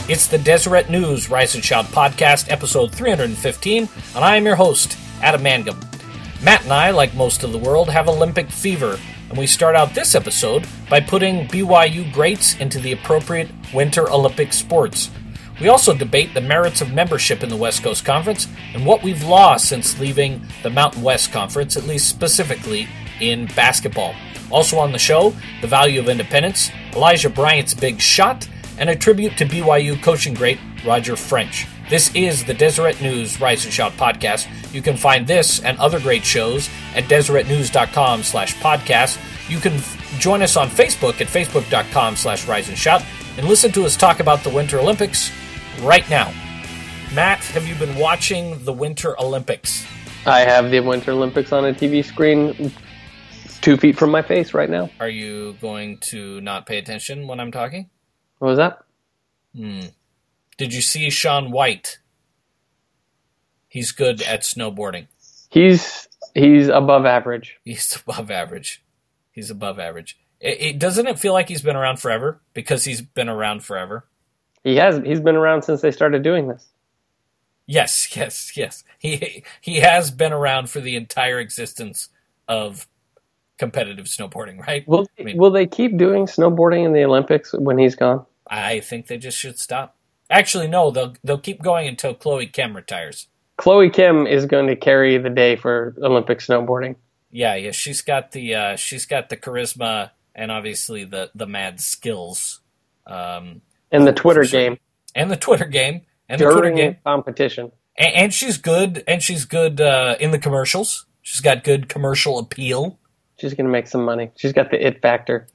It's the Deseret News Rise and Shout podcast, episode 315, and I am your host, Adam Mangum. Matt and I, like most of the world, have Olympic fever, and we start out this episode by putting BYU greats into the appropriate Winter Olympic sports. We also debate the merits of membership in the West Coast Conference and what we've lost since leaving the Mountain West Conference, at least specifically in basketball. Also on the show, the value of independence, Elijah Bryant's big shot, and a tribute to BYU coaching great Roger French. This is the Deseret News Rise and Shout podcast. You can find this and other great shows at DeseretNews.com/podcast. You can join us on Facebook at Facebook.com/Rise and Shout and listen to us talk about the Winter Olympics right now. Matt, have you been watching the Winter Olympics? I have the Winter Olympics on a TV screen 2 feet from my face right now. Are you going to not pay attention when I'm talking? What was that? Did you see Shaun White? He's good at snowboarding. He's above average. He's above average. Doesn't it feel like he's been around forever? Because he's been around forever. He has. He's been around since they started doing this. Yes. He has been around for the entire existence of competitive snowboarding, right? Will they keep doing snowboarding in the Olympics when he's gone? I think they just should stop. Actually, no, they'll keep going until Chloe Kim retires. Chloe Kim is going to carry the day for Olympic snowboarding. Yeah, she's got the charisma and obviously the mad skills. And the Twitter game. And the Twitter game. During competition. And she's good. And she's good in the commercials. She's got good commercial appeal. She's going to make some money. She's got the it factor.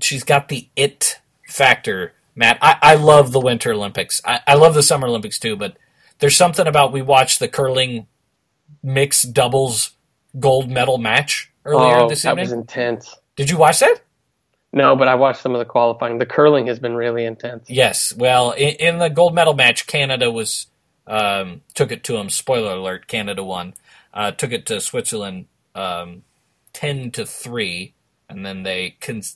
Matt. I love the Winter Olympics. I love the Summer Olympics too, but there's something about we watched the curling mixed doubles gold medal match earlier this evening. That was intense. Did you watch that? No, but I watched some of the qualifying. The curling has been really intense. Yes. Well, in the gold medal match, Canada took it to them. Spoiler alert, Canada won. Took it to Switzerland 10-3, and then they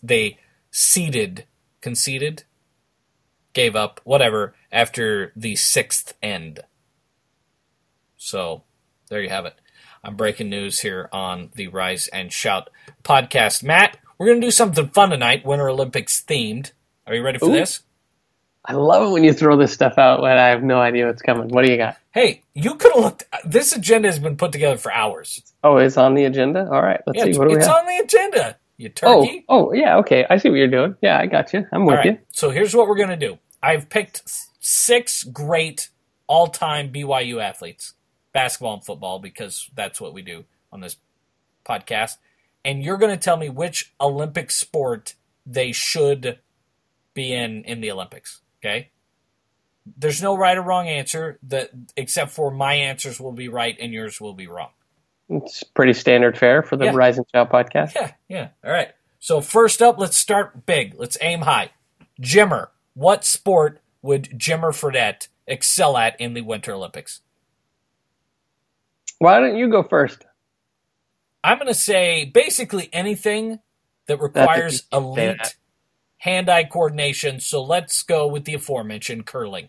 conceded, gave up, whatever, after the sixth end. So, there you have it. I'm breaking news here on the Rise and Shout podcast. Matt, we're going to do something fun tonight, Winter Olympics themed. Are you ready for this? I love it when you throw this stuff out when I have no idea what's coming. What do you got? Hey, you could have looked. This agenda has been put together for hours. Oh, it's on the agenda? All right, let's see. What do we have? It's on the agenda, you turkey. Oh, yeah, okay. I see what you're doing. Yeah, I got you. I'm with you. So here's what we're going to do. I've picked 6 great all-time BYU athletes, basketball and football, because that's what we do on this podcast. And you're going to tell me which Olympic sport they should be in the Olympics, okay? There's no right or wrong answer, except for my answers will be right and yours will be wrong. It's pretty standard fare for the Rise and Shout podcast. Yeah. All right. So first up, let's start big. Let's aim high. Jimmer. What sport would Jimmer Fredette excel at in the Winter Olympics? Why don't you go first? I'm going to say basically anything that requires elite hand-eye coordination, so let's go with the aforementioned curling.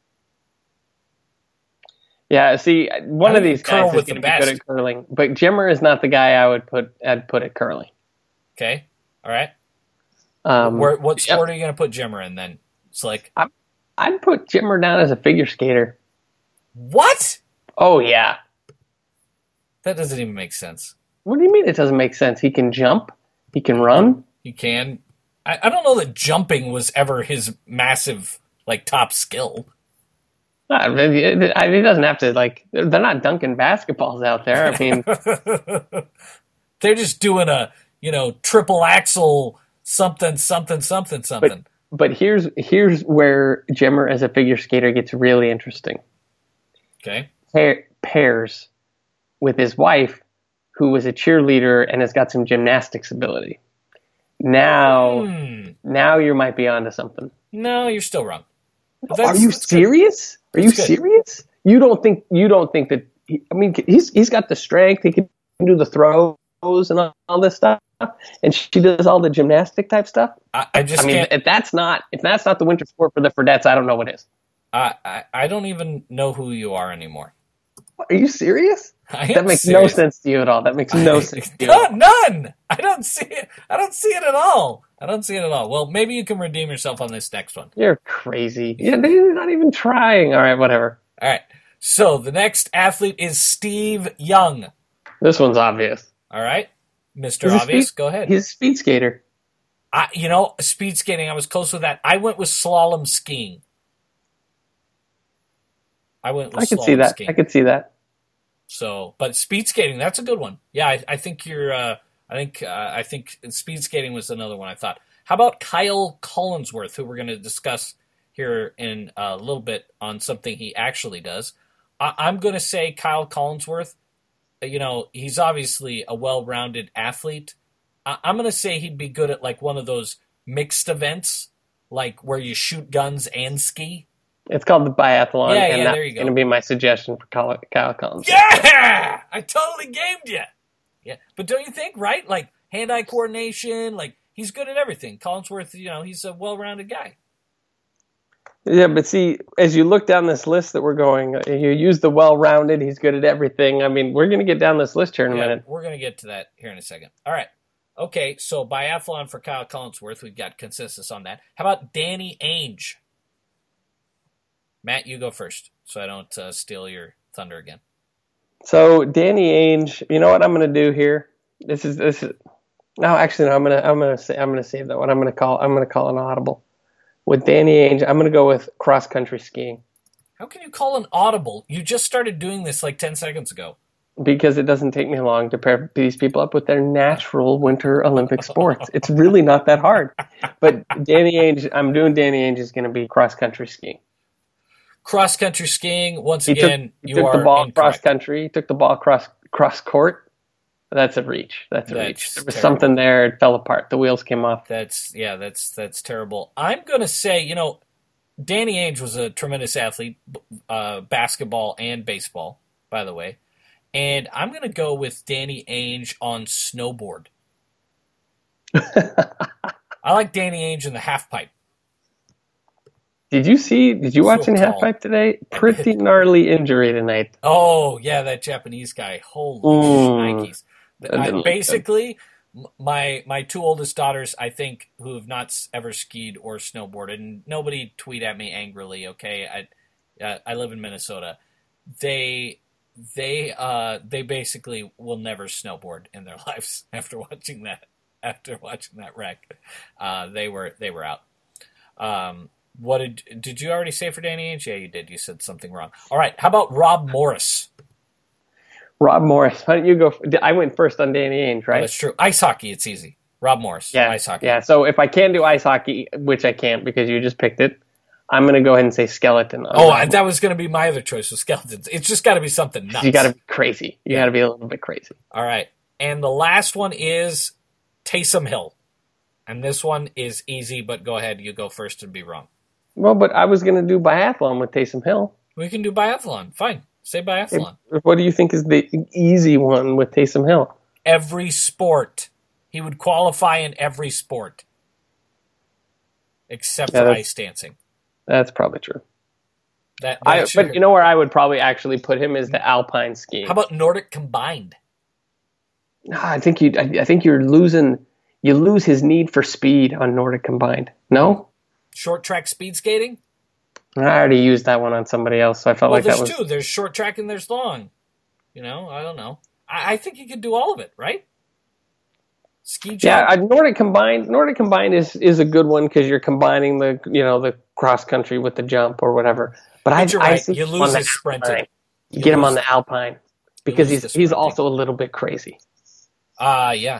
Yeah, see, one of these guys is going to be good at curling, but Jimmer is not the guy I'd put at curling. Okay, all right. What sport are you going to put Jimmer in then? It's like I'd put Jimmer down as a figure skater. What? Oh, yeah. That doesn't even make sense. What do you mean it doesn't make sense? He can jump. He can run. He can. I don't know that jumping was ever his massive, top skill. He doesn't have to, they're not dunking basketballs out there. I mean, they're just doing a, triple axel something. But here's where Jimmer as a figure skater gets really interesting. Okay. Pairs with his wife, who was a cheerleader and has got some gymnastics ability. Now you might be onto something. No, you're still wrong. Are you serious? Are you serious? You don't think that? He's got the strength. He can do the throws and all this stuff, and she does all the gymnastic type stuff. I mean, if that's not the winter sport for the Fredettes, I don't know what is. I don't even know who you are anymore. Are you serious? That makes no sense to you at all. That makes no sense to you. None. I don't see it. I don't see it at all. Well, maybe you can redeem yourself on this next one. You're crazy. Yeah, they're not even trying. All right, whatever. All right. So the next athlete is Steve Young. This one's obvious. All right. Mr. Obvious, go ahead. He's a speed skater. Speed skating, I was close with that. I went with slalom skiing. I could see that. So, but speed skating, that's a good one. Yeah, I think you're. I think speed skating was another one I thought. How about Kyle Collinsworth, who we're going to discuss here in a little bit on something he actually does? I'm going to say Kyle Collinsworth. He's obviously a well-rounded athlete. I'm going to say he'd be good at like one of those mixed events, like where you shoot guns and ski. It's called the biathlon. Yeah, there you go. That's going to be my suggestion for Kyle Collinsworth. Yeah! I totally gamed you. Yeah, but don't you think, right? Like, hand-eye coordination, like, he's good at everything. Collinsworth, he's a well-rounded guy. Yeah, but see, as you look down this list that we're going, you use the well-rounded, he's good at everything. I mean, we're going to get down this list here in a minute. We're going to get to that here in a second. All right. Okay, so biathlon for Kyle Collinsworth. We've got consensus on that. How about Danny Ainge? Matt, you go first, so I don't steal your thunder again. So Danny Ainge, you know what I'm going to do here? This is. No, actually, no. I'm going to save that one. I'm going to call an audible with Danny Ainge. I'm going to go with cross country skiing. How can you call an audible? You just started doing this like 10 seconds ago. Because it doesn't take me long to pair these people up with their natural winter Olympic sports. It's really not that hard. But Danny Ainge, I'm doing Danny Ainge is going to be cross country skiing. Cross country skiing, once again, you took the ball cross country. He took the ball cross court. That's a reach. There was something there. It fell apart. The wheels came off. That's terrible. I'm going to say, Danny Ainge was a tremendous athlete, basketball and baseball, by the way. And I'm going to go with Danny Ainge on snowboard. I like Danny Ainge in the half pipe. Did you watch any half pipe today? Pretty gnarly injury tonight. Oh, yeah, that Japanese guy. Holy shnikes. Basically, my two oldest daughters, I think, who have not ever skied or snowboarded, and nobody tweet at me angrily, okay? I live in Minnesota. They basically will never snowboard in their lives after watching that wreck. They were out. What did you already say for Danny Ainge? Yeah, you did. You said something wrong. All right. How about Rob Morris? Rob Morris. Why don't you go? I went first on Danny Ainge, right? Oh, that's true. Ice hockey, it's easy. Rob Morris. Yeah. Ice hockey. Yeah. So if I can do ice hockey, which I can't because you just picked it, I'm going to go ahead and say skeleton. That was going to be my other choice with skeletons. It's just got to be something nuts. You got to be crazy. You got to be a little bit crazy. All right. And the last one is Taysom Hill. And this one is easy, but go ahead. You go first and be wrong. Well, but I was going to do biathlon with Taysom Hill. We can do biathlon. Fine. Say biathlon. What do you think is the easy one with Taysom Hill? Every sport. He would qualify in every sport. Except for ice dancing. That's probably true. But you know where I would probably actually put him is the alpine skiing. How about Nordic combined? I think you're losing. You lose his need for speed on Nordic combined. No? Short track speed skating? I already used that one on somebody else, so I felt like that was... There's two. There's short track and there's long. I don't know. I think you could do all of it, right? Ski jump. Yeah, Nordic combined is a good one because you're combining the cross country with the jump or whatever. But you're right. You lose his sprinting. You get him on the alpine because he's also a little bit crazy. Yeah.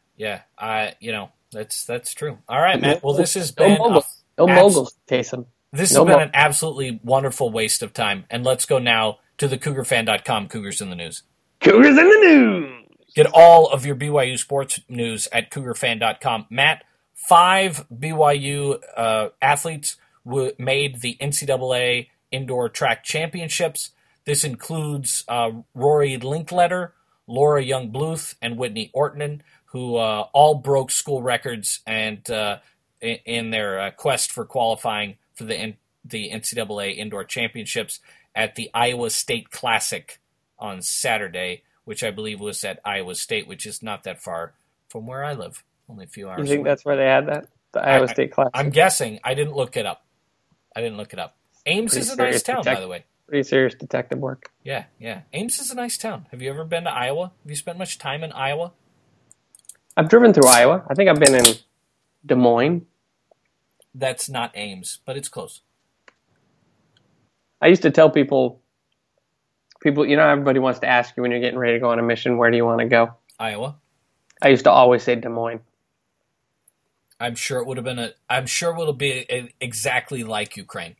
That's true. All right, Matt. Well, this has been moguls, Taysom. This has been an absolutely wonderful waste of time. And let's go now to the CougarFan.com Cougars in the News. Cougars in the News! Get all of your BYU sports news at CougarFan.com. Matt, 5 BYU athletes made the NCAA Indoor Track Championships. This includes Rory Linkletter, Laura Young-Bluth, and Whitney Ortman, who all broke school records and in their quest for qualifying for the the NCAA Indoor Championships at the Iowa State Classic on Saturday, which I believe was at Iowa State, which is not that far from where I live, only a few hours. You think that's where they had that? The Iowa State Classic? I'm guessing. I didn't look it up. Ames is a nice town, by the way. Pretty serious detective work. Yeah. Ames is a nice town. Have you ever been to Iowa? Have you spent much time in Iowa? I've driven through Iowa. I think I've been in Des Moines. That's not Ames, but it's close. I used to tell people, everybody wants to ask you when you're getting ready to go on a mission, where do you want to go? Iowa. I used to always say Des Moines. I'm sure it would have been I'm sure it will be exactly like Ukraine.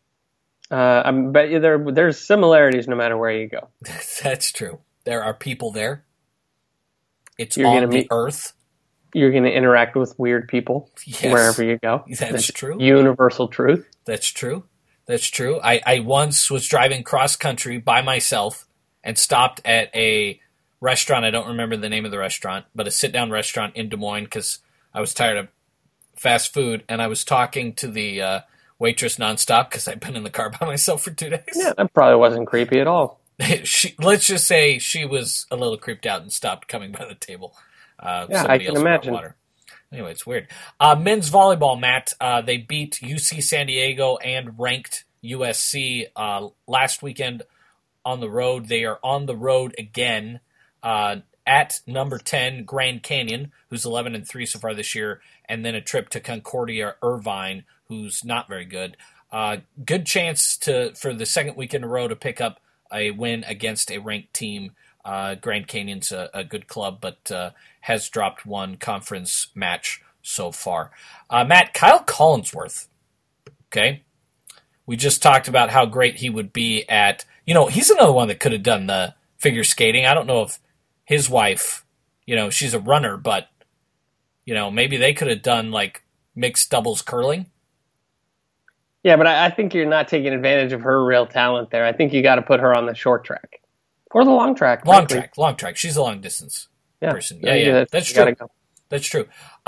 I bet you there's similarities no matter where you go. That's true. There are people there. It's You're on the earth. You're going to interact with weird people wherever you go. That's true. Universal truth. That's true. I once was driving cross country by myself and stopped at a restaurant. I don't remember the name of the restaurant, but a sit-down restaurant in Des Moines because I was tired of fast food, and I was talking to the waitress nonstop because I'd been in the car by myself for 2 days. Yeah, that probably wasn't creepy at all. Let's just say she was a little creeped out and stopped coming by the table. I can imagine. Water. Anyway, it's weird. Men's volleyball, Matt, they beat UC San Diego and ranked USC last weekend on the road. They are on the road again at number 10, Grand Canyon, who's 11-3 so far this year, and then a trip to Concordia Irvine, who's not very good. Good chance for the second week in a row to pick up a win against a ranked team. Grand Canyon's a good club, but has dropped one conference match so far. Matt, Kyle Collinsworth, okay? We just talked about how great he would be at, he's another one that could have done the figure skating. I don't know if his wife, she's a runner, but, maybe they could have done like mixed doubles curling. Yeah, but I think you're not taking advantage of her real talent there. I think you got to put her on the short track. Or the long track. Long track. She's a long distance person. Yeah. That's true. That's true.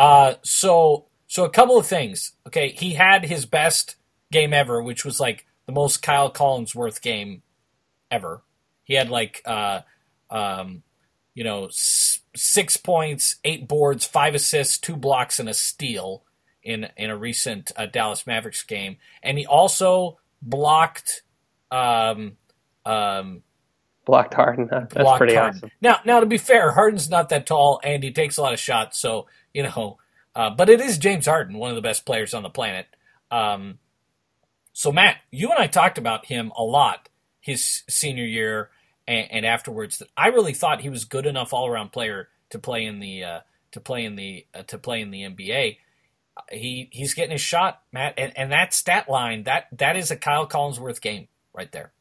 So a couple of things. Okay, he had his best game ever, which was like the most Kyle Collinsworth game ever. He had 6 points, 8 boards, 5 assists, 2 blocks, and a steal in a recent Dallas Mavericks game, and he also blocked. Blocked Harden. That's pretty awesome. Now, to be fair, Harden's not that tall, and he takes a lot of shots, so, but it is James Harden, one of the best players on the planet. So, Matt, you and I talked about him a lot his senior year and afterwards. That I really thought he was good enough all-around player to play in the NBA. He's getting his shot, Matt, and that stat line, that is a Kyle Collinsworth game right there.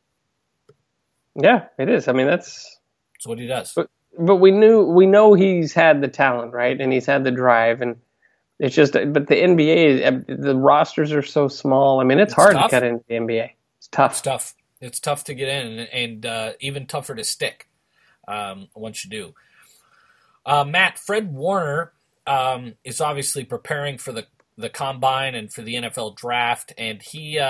Yeah, it is. I mean, that's what he does. But we know he's had the talent, right? And he's had the drive, and it's just. But the NBA, the rosters are so small. I mean, it's hard to get into the NBA. It's tough. It's tough to get in, and even tougher to stick once you do. Matt, Fred Warner is obviously preparing for the combine and for the NFL draft, and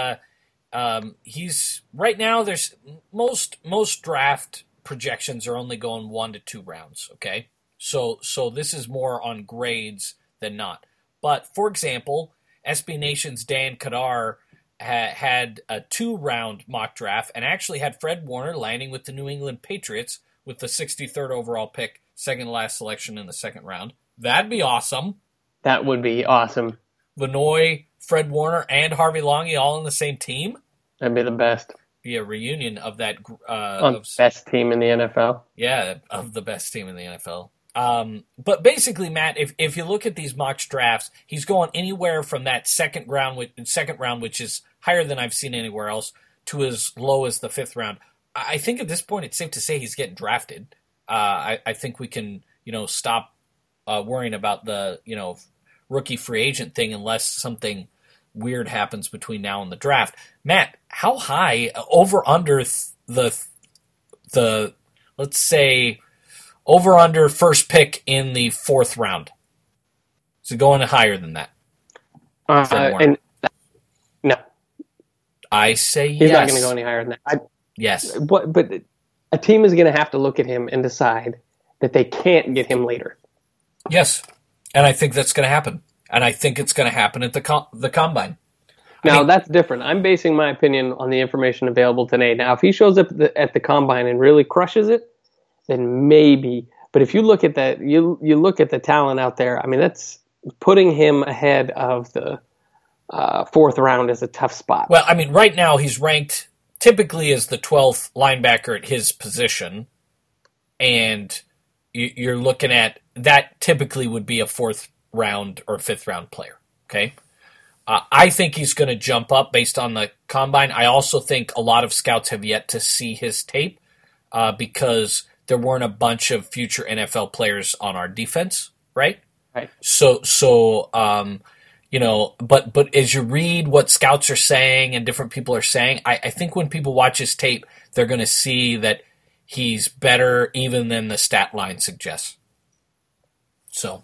he's right now. There's most draft projections are only going 1 to 2 rounds. Okay, so this is more on grades than not. But for example, SB Nation's Dan Kadar had a 2-round mock draft and actually had Fred Warner landing with the New England Patriots with the 63rd overall pick, second to last selection in the second round. That'd be awesome. That would be awesome. Vanoy, Fred Warner, and Harvey Longy all on the same team? That'd be the best. Be a reunion of that. Best team in the NFL. Yeah, of the best team in the NFL. But basically, Matt, if you look at these mock drafts, he's going anywhere from that second round, which is higher than I've seen anywhere else, to as low as the 5th round. I think at this point it's safe to say he's getting drafted. I think we can, stop worrying about the, rookie free agent thing unless something weird happens between now and the draft. Matt, how high over under the let's say over under first pick in the 4th round? Is it going higher than that? No. I say He's yes. not going to go any higher than that. Yes. But a team is going to have to look at him and decide that they can't get him later. Yes, and I think that's going to happen. And I think it's going to happen at the Combine. Now, that's different. I'm basing my opinion on the information available today. Now, if he shows up at the Combine and really crushes it, then maybe. But if you look at that, you look at the talent out there, I mean, that's putting him ahead of the fourth round is a tough spot. Well, I mean, right now he's ranked typically as the 12th linebacker at his position. And you're looking at that typically would be a fourth round or fifth round player. Okay. I think he's going to jump up based on the Combine. I also think a lot of scouts have yet to see his tape because there weren't a bunch of future NFL players on our defense, right? Right. So but as you read what scouts are saying and different people are saying, I think when people watch his tape, they're going to see that he's better even than the stat line suggests. So,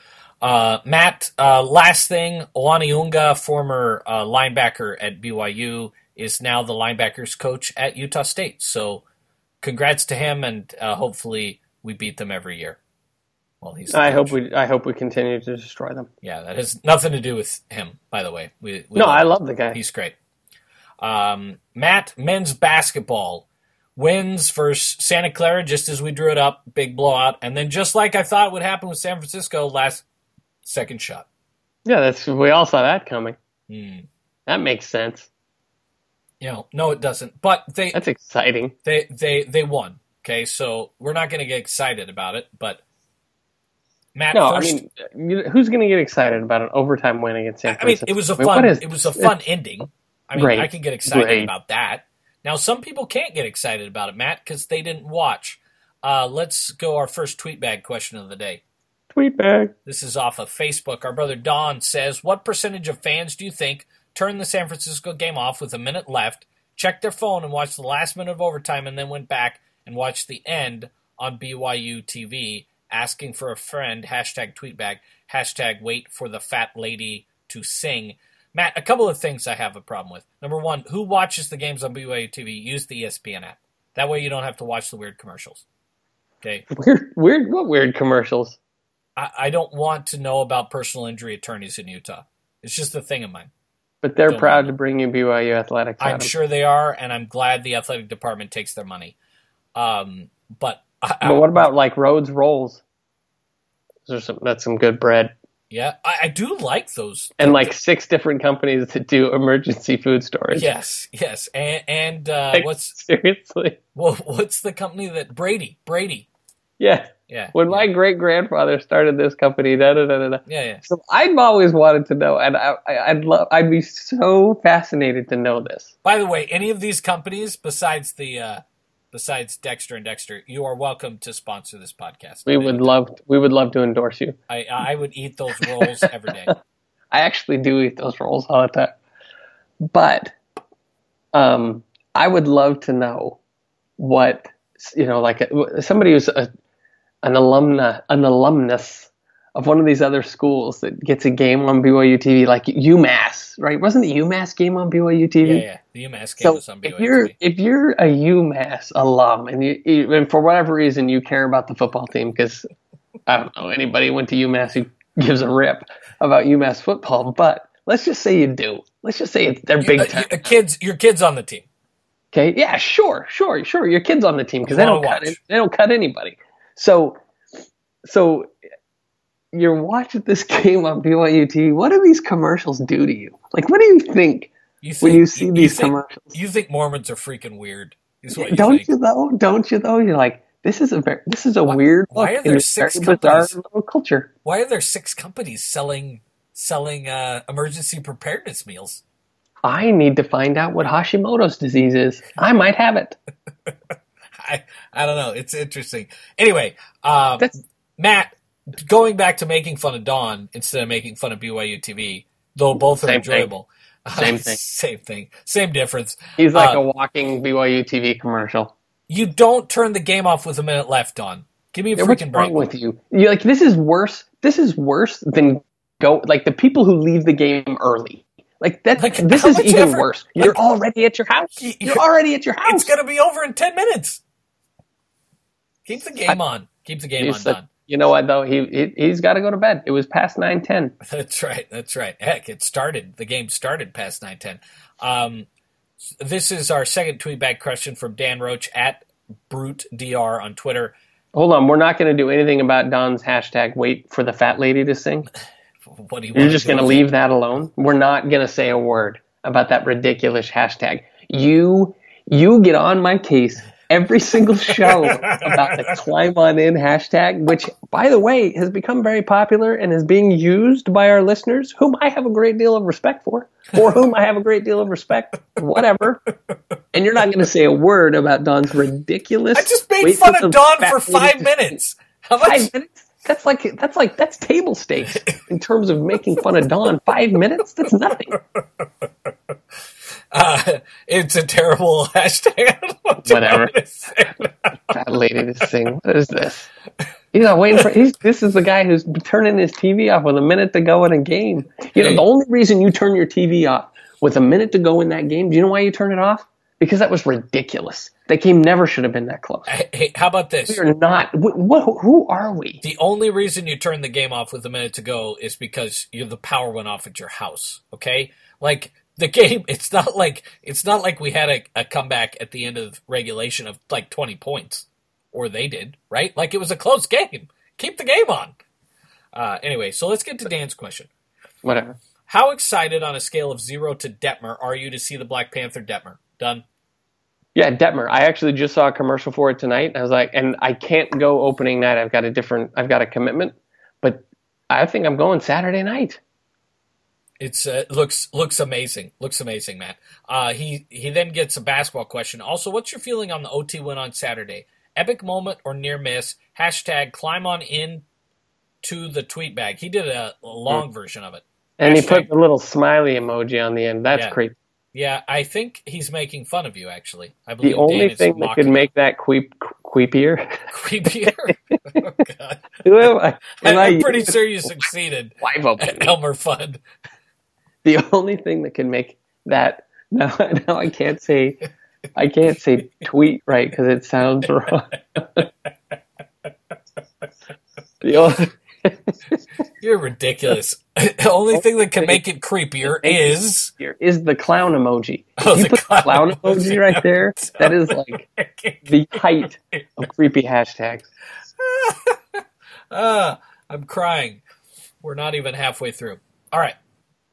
Matt, last thing, Olaniunga, former linebacker at BYU, is now the linebackers coach at Utah State. So, congrats to him, and hopefully we beat them every year. Well, I hope we continue to destroy them. Yeah, that has nothing to do with him, by the way. I love the guy. He's great. Matt, men's basketball wins versus Santa Clara, just as we drew it up, big blowout, and then just like I thought would happen with San Francisco, last second shot. Yeah, we all saw that coming. That makes sense. No, it doesn't. But that's exciting. They won. Okay, so we're not going to get excited about it, but Matt, who's going to get excited about an overtime win against San Francisco? It was a fun ending. I can get excited about that. Now, some people can't get excited about it, Matt, because they didn't watch. Let's go our first tweet bag question of the day. Tweet bag. This is off of Facebook. Our brother Don says, what percentage of fans do you think turned the San Francisco game off with a minute left, checked their phone and watched the last minute of overtime, and then went back and watched the end on BYU TV, asking for a friend, #tweetbag, #wait for the fat lady to sing? Matt, a couple of things I have a problem with. Number one, who watches the games on BYU TV? Use the ESPN app. That way you don't have to watch the weird commercials. Okay. Weird? What weird commercials? I don't want to know about personal injury attorneys in Utah. It's just a thing of mine. But they're proud to bring you BYU athletics. I'm sure they are, and I'm glad the athletic department takes their money. But what about like Rhodes Rolls? That's some good bread. Yeah, I do like those. And like 6 different companies that do emergency food storage. Yes. And seriously? Well, what's the company that Brady? Yeah. When my great-grandfather started this company, Yeah. So I've always wanted to know, and I'd be so fascinated to know this. By the way, any of these companies besides Dexter and Dexter, you are welcome to sponsor this podcast. We would love to endorse you. I would eat those rolls every day. I actually do eat those rolls all the time. But I would love to know what, like somebody who's an alumnus of one of these other schools that gets a game on BYU TV, like UMass, right? Wasn't the UMass game on BYU TV? Yeah. The UMass game was on BYU TV. If you're a UMass alum and for whatever reason you care about the football team, because I don't know anybody who went to UMass who gives a rip about UMass football, but let's just say you do. Let's just say they're big time. Your kid's on the team. Okay, yeah, sure. Your kid's on the team because they don't cut anybody. So you're watching this game on BYU TV. What do these commercials do to you? Like, what do you think when you see these commercials? You think Mormons are freaking weird? Don't you though? You're like, this is a weird. Why are there 6 companies? Culture. Why are there 6 companies selling emergency preparedness meals? I need to find out what Hashimoto's disease is. I might have it. I don't know. It's interesting. Anyway, Matt, going back to making fun of Don instead of making fun of BYU TV, though both are enjoyable. Same thing. Same thing. Same difference. He's like a walking BYU TV commercial. You don't turn the game off with a minute left, Don. Give me a freaking break. What's wrong with you? You're like, this is worse. This is worse than the people who leave the game early. Like that. Like, This how is much even effort? worse. You're already at your house. You're already at your house. It's going to be over in 10 minutes. Keep the game on. Keep the game on, Don. You know what, though? He's got to go to bed. It was past 9:10. That's right. That's right. Heck, it started. The game started past 9:10. This is our second tweetback question from Dan Roach at BruteDR on Twitter. Hold on. We're not going to do anything about Don's hashtag wait for the fat lady to sing. What do you You're want just to going to leave that alone? We're not going to say a word about that ridiculous hashtag. You get on my case every single show about the climb on in hashtag, which, by the way, has become very popular and is being used by our listeners, whom I have a great deal of respect for whom I have a great deal of respect, whatever. And you're not going to say a word about Don's ridiculous. I just made fun of Don for 5 minutes. How much? 5 minutes? That's table stakes in terms of making fun of Don. 5 minutes? That's nothing. It's a terrible hashtag. Whatever. Fat lady to sing. What is this? He's not waiting for. This is the guy who's turning his TV off with a minute to go in a game. You know, the only reason you turn your TV off with a minute to go in that game, do you know why you turn it off? Because that was ridiculous. That game never should have been that close. Hey, how about this? We are not. Who are we? The only reason you turn the game off with a minute to go is because the power went off at your house. Okay, like the game. It's not like we had a comeback at the end of regulation of like 20 points, or they did, right? Like it was a close game. Keep the game on. Anyway, so let's get to Dan's question. Whatever. How excited on a scale of 0 to Detmer are you to see the Black Panther Detmer? Done. Yeah, Detmer. I actually just saw a commercial for it tonight. I was like, and I can't go opening night. I've got a commitment, but I think I'm going Saturday night. It's looks amazing. Looks amazing, Matt. He then gets a basketball question. Also, what's your feeling on the OT win on Saturday? Epic moment or near miss? Hashtag climb on in to the tweet bag. He did a long version of it. And he put the little smiley emoji on the end. That's creepy. Yeah, I think he's making fun of you, actually. I believe the only thing that could make that creepier. Creepier? Oh, God. Who am I? I'm pretty sure you succeeded at Elmer Fudd. The only thing that can make that... Now I can't say tweet right because it sounds wrong. You're ridiculous. The only thing that can make it creepier is the clown emoji. Oh, you put the clown emoji right there, that is like the height of creepy hashtags. I'm crying. We're not even halfway through. All right.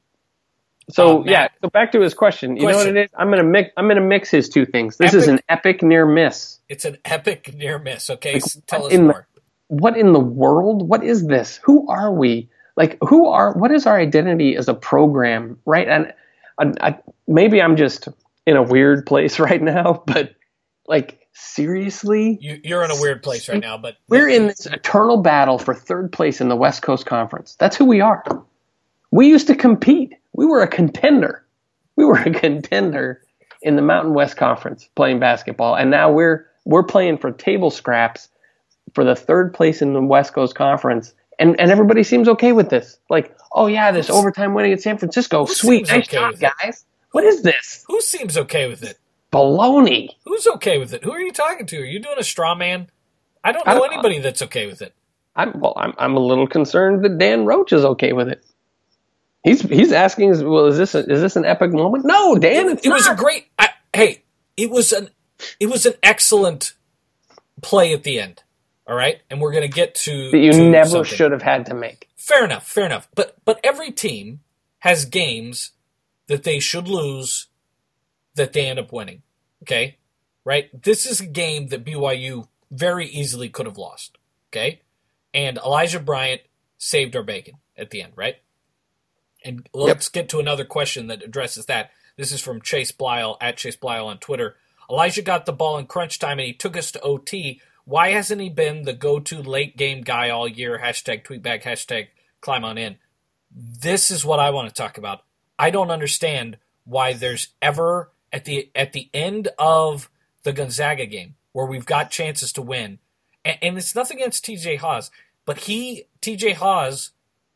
So so back to his question. You know what it is? I'm gonna mix his two things. This is an epic near miss. It's an epic near miss. Okay, like, tell us more. What in the world? What is this? Who are we? Like, what is our identity as a program, right? And maybe I'm just in a weird place right now, but like, seriously? You're in a weird place right now, but... We're in this eternal battle for third place in the West Coast Conference. That's who we are. We used to compete. We were a contender. We were a contender in the Mountain West Conference playing basketball, and now we're playing for table scraps for the third place in the West Coast Conference, and everybody seems okay with this. Like, oh yeah, this overtime winning at San Francisco, sweet, nice job, guys. What is this? Who seems okay with it? Baloney. Who's okay with it? Who are you talking to? Are you doing a straw man? I don't know anybody that's okay with it. I'm a little concerned that Dan Roach is okay with it. He's asking, well, is this an epic moment? No, Dan, it was a great. It was an excellent play at the end. All right, and we're going to get to that you never should have had to make. Fair enough. But every team has games that they should lose that they end up winning. Okay, right? This is a game that BYU very easily could have lost. Okay, and Elijah Bryant saved our bacon at the end, right? And let's get to another question that addresses that. This is from Chase Blyle at Chase Blyle on Twitter. Elijah got the ball in crunch time and he took us to OT. Why hasn't he been the go-to late game guy all year? Hashtag tweetback, hashtag climb on in. This is what I want to talk about. I don't understand why there's ever, at the end of the Gonzaga game, where we've got chances to win, and it's nothing against TJ Haws, but TJ Haws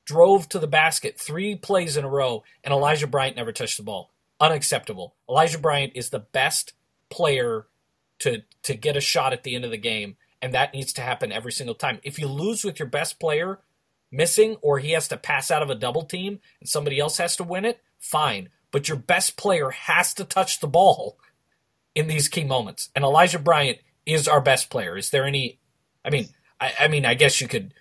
drove to the basket 3 plays in a row, and Elijah Bryant never touched the ball. Unacceptable. Elijah Bryant is the best player to get a shot at the end of the game, and that needs to happen every single time. If you lose with your best player missing, or he has to pass out of a double team and somebody else has to win it, fine. But your best player has to touch the ball in these key moments. And Elijah Bryant is our best player. Is there any? I mean, I guess you could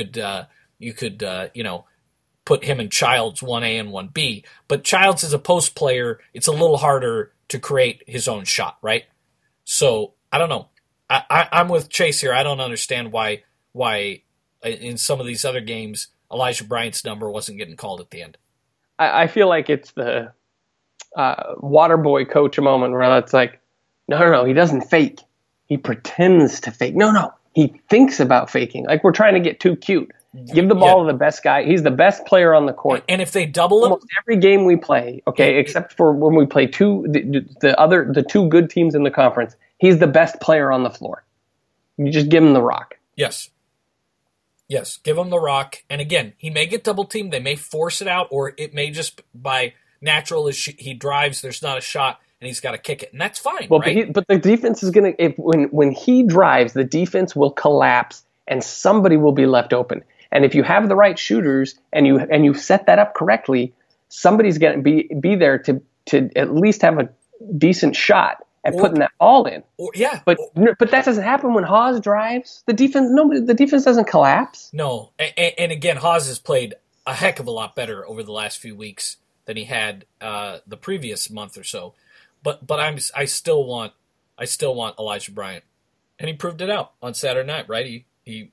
put him and Childs 1A and 1B. But Childs is a post player. It's a little harder to create his own shot, right? So I don't know. I'm with Chase here. I don't understand why in some of these other games Elijah Bryant's number wasn't getting called at the end. I feel like it's the water boy coach moment where it's like, no, he doesn't fake. He pretends to fake. No, he thinks about faking. Like we're trying to get too cute. Give the ball to the best guy. He's the best player on the court. And if they double him, almost every game we play, except for when we play the 2 good teams in the conference, he's the best player on the floor. You just give him the rock. Yes, give him the rock. And again, he may get double teamed. They may force it out, or it may just by natural as he drives, there's not a shot, and he's got to kick it, and that's fine. Well, right? but the defense is going to when he drives, the defense will collapse, and somebody will be left open. And if you have the right shooters and you set that up correctly, somebody's going to be there to at least have a decent shot at putting that ball in. But that doesn't happen when Haas drives. The defense doesn't collapse. No, and again, Haas has played a heck of a lot better over the last few weeks than he had the previous month or so. But I still want Elijah Bryant, and he proved it out on Saturday night, right? He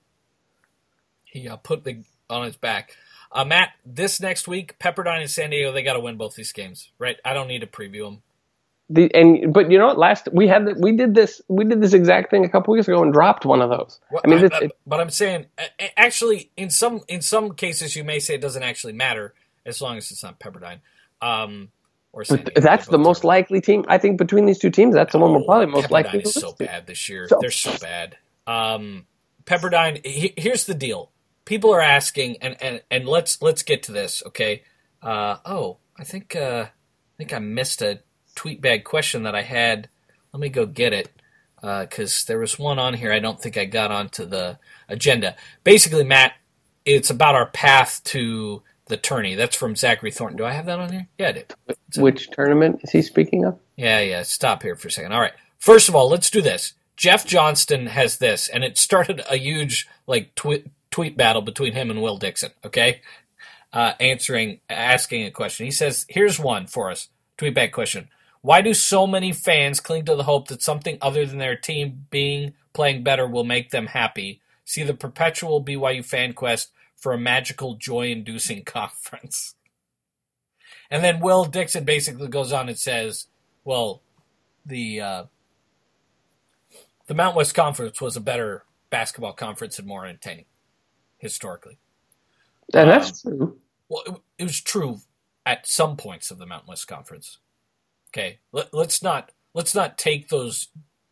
put on his back. Matt, this next week, Pepperdine and San Diego, they got to win both these games, right? I don't need to preview them. But you know what? We did this exact thing a couple weeks ago and dropped one of those. Well, but I'm saying, actually, in some cases, you may say it doesn't actually matter as long as it's not Pepperdine. Or San Diego. That's the most likely team. I think between these 2 teams, that's the one we're probably most likely to lose. Pepperdine is so bad this year. They're so bad. Pepperdine. Here's the deal. People are asking, and let's get to this, okay? I think I missed a tweet bag question that I had. Let me go get it, because there was one on here I don't think I got onto the agenda. Basically, Matt, it's about our path to the tourney. That's from Zachary Thornton. Do I have that on here? Yeah, I did. Which tournament is he speaking of? Yeah. Stop here for a second. All right. First of all, let's do this. Jeff Johnston has this, and it started a huge tweet battle between him and Will Dixon, okay? Asking a question. He says, here's one for us. Tweet back question. Why do so many fans cling to the hope that something other than their team playing better will make them happy? See the perpetual BYU fan quest for a magical, joy-inducing conference. And then Will Dixon basically goes on and says, well, the Mountain West Conference was a better basketball conference and more entertaining, historically. And that's true. Well, it was true at some points of the Mountain West Conference. Okay, let's not take those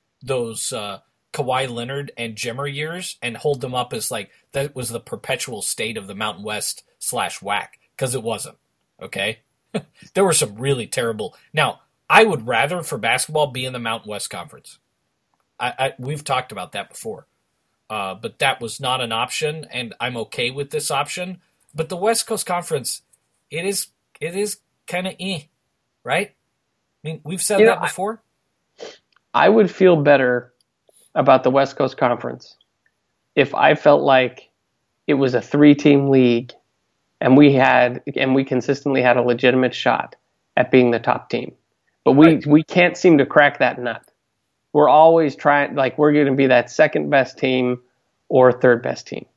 Kawhi Leonard and Jimmer years and hold them up as like that was the perpetual state of the Mountain West /WAC, because it wasn't. Okay, there were some really terrible. Now, I would rather for basketball be in the Mountain West Conference. We've talked about that before, but that was not an option, and I'm okay with this option. But the West Coast Conference, it is kind of right? I mean, we've said that before. I would feel better about the West Coast Conference if I felt like it was a 3-team league and we consistently had a legitimate shot at being the top team. But we can't seem to crack that nut. We're always trying, like we're going to be that second best team or third best team.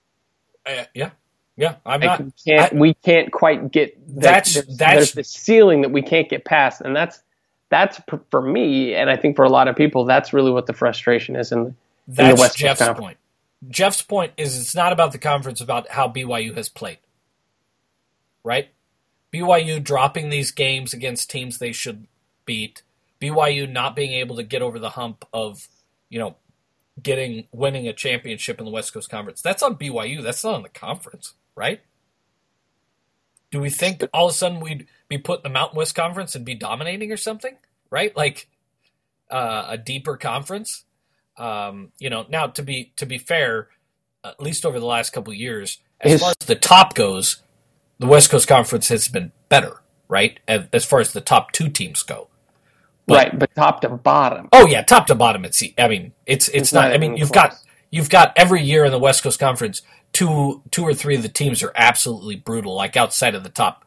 Yeah. We can't quite get there's the ceiling that we can't get past, and that's for me, and I think for a lot of people, that's really what the frustration is in the West Jeff's Coast point. Jeff's point is it's not about the conference, about how BYU has played. Right? BYU dropping these games against teams they should beat. BYU not being able to get over the hump of, winning a championship in the West Coast Conference. That's on BYU. That's not on the conference, right? Do we think all of a sudden we'd be put in the Mountain West Conference and be dominating or something? Right? Like a deeper conference? Now to be fair, at least over the last couple of years, as far as the top goes, the West Coast Conference has been better, right? As far as the top two teams go. But top to bottom. Oh yeah, top to bottom. It's not. I mean, you've got every year in the West Coast Conference, two or three of the teams are absolutely brutal. Like outside of the top,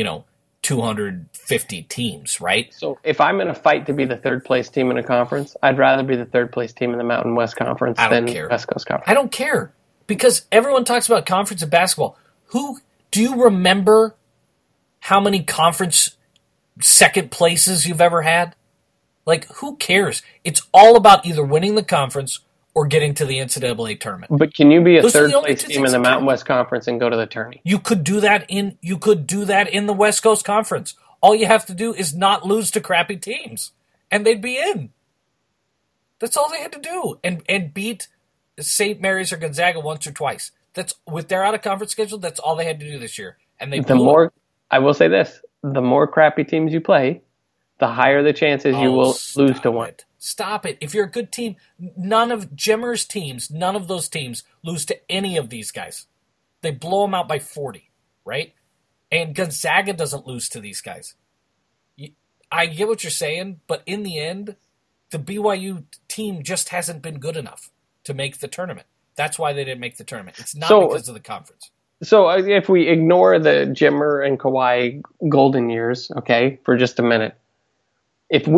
250 teams, right? So if I'm in a fight to be the third place team in a conference, I'd rather be the third place team in the Mountain West Conference than West Coast Conference. I don't care because everyone talks about conference in basketball. Who do you remember? How many conference second places you've ever had? Like, who cares? It's all about either winning the conference or getting to the NCAA tournament. But can you be a third place team in the Mountain West Conference and go to the tourney? You could do that in the West Coast Conference. All you have to do is not lose to crappy teams, and they'd be in. That's all they had to do, and beat St. Mary's or Gonzaga once or twice. That's with their out of conference schedule. That's all they had to do this year, and they. I will say this: the more crappy teams you play, the higher the chances you will lose to one. Stop it. If you're a good team, none of Jimmer's teams, none of those teams lose to any of these guys. They blow them out by 40, right? And Gonzaga doesn't lose to these guys. I get what you're saying, but in the end, the BYU team just hasn't been good enough to make the tournament. That's why they didn't make the tournament. It's not because of the conference. So if we ignore the Jimmer and Kawhi golden years, okay, for just a minute, if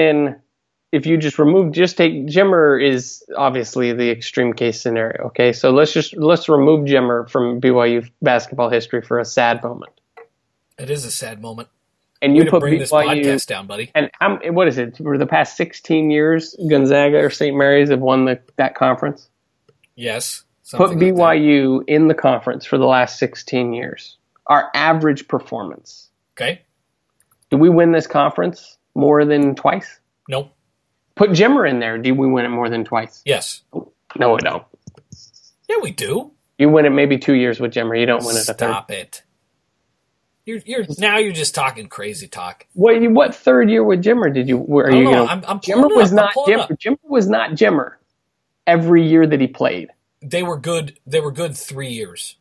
you just take Jimmer is obviously the extreme case scenario. Okay. So let's remove Jimmer from BYU basketball history for a sad moment. It is a sad moment. And you put bring BYU this podcast down, buddy. And what is it? For the past 16 years, Gonzaga or St. Mary's have won that conference? Yes. Put BYU in the conference for the last 16 years. Our average performance. Okay. Do we win this conference more than twice? Nope. Put Jimmer in there. Do we win it more than twice? Yes. No, we don't. Yeah, we do. You win it maybe 2 years with Jimmer. You don't win it a third. Stop it. You're just talking crazy talk. What third year with Jimmer did you? Jimmer was not Jimmer every year that he played. They were good 3 years.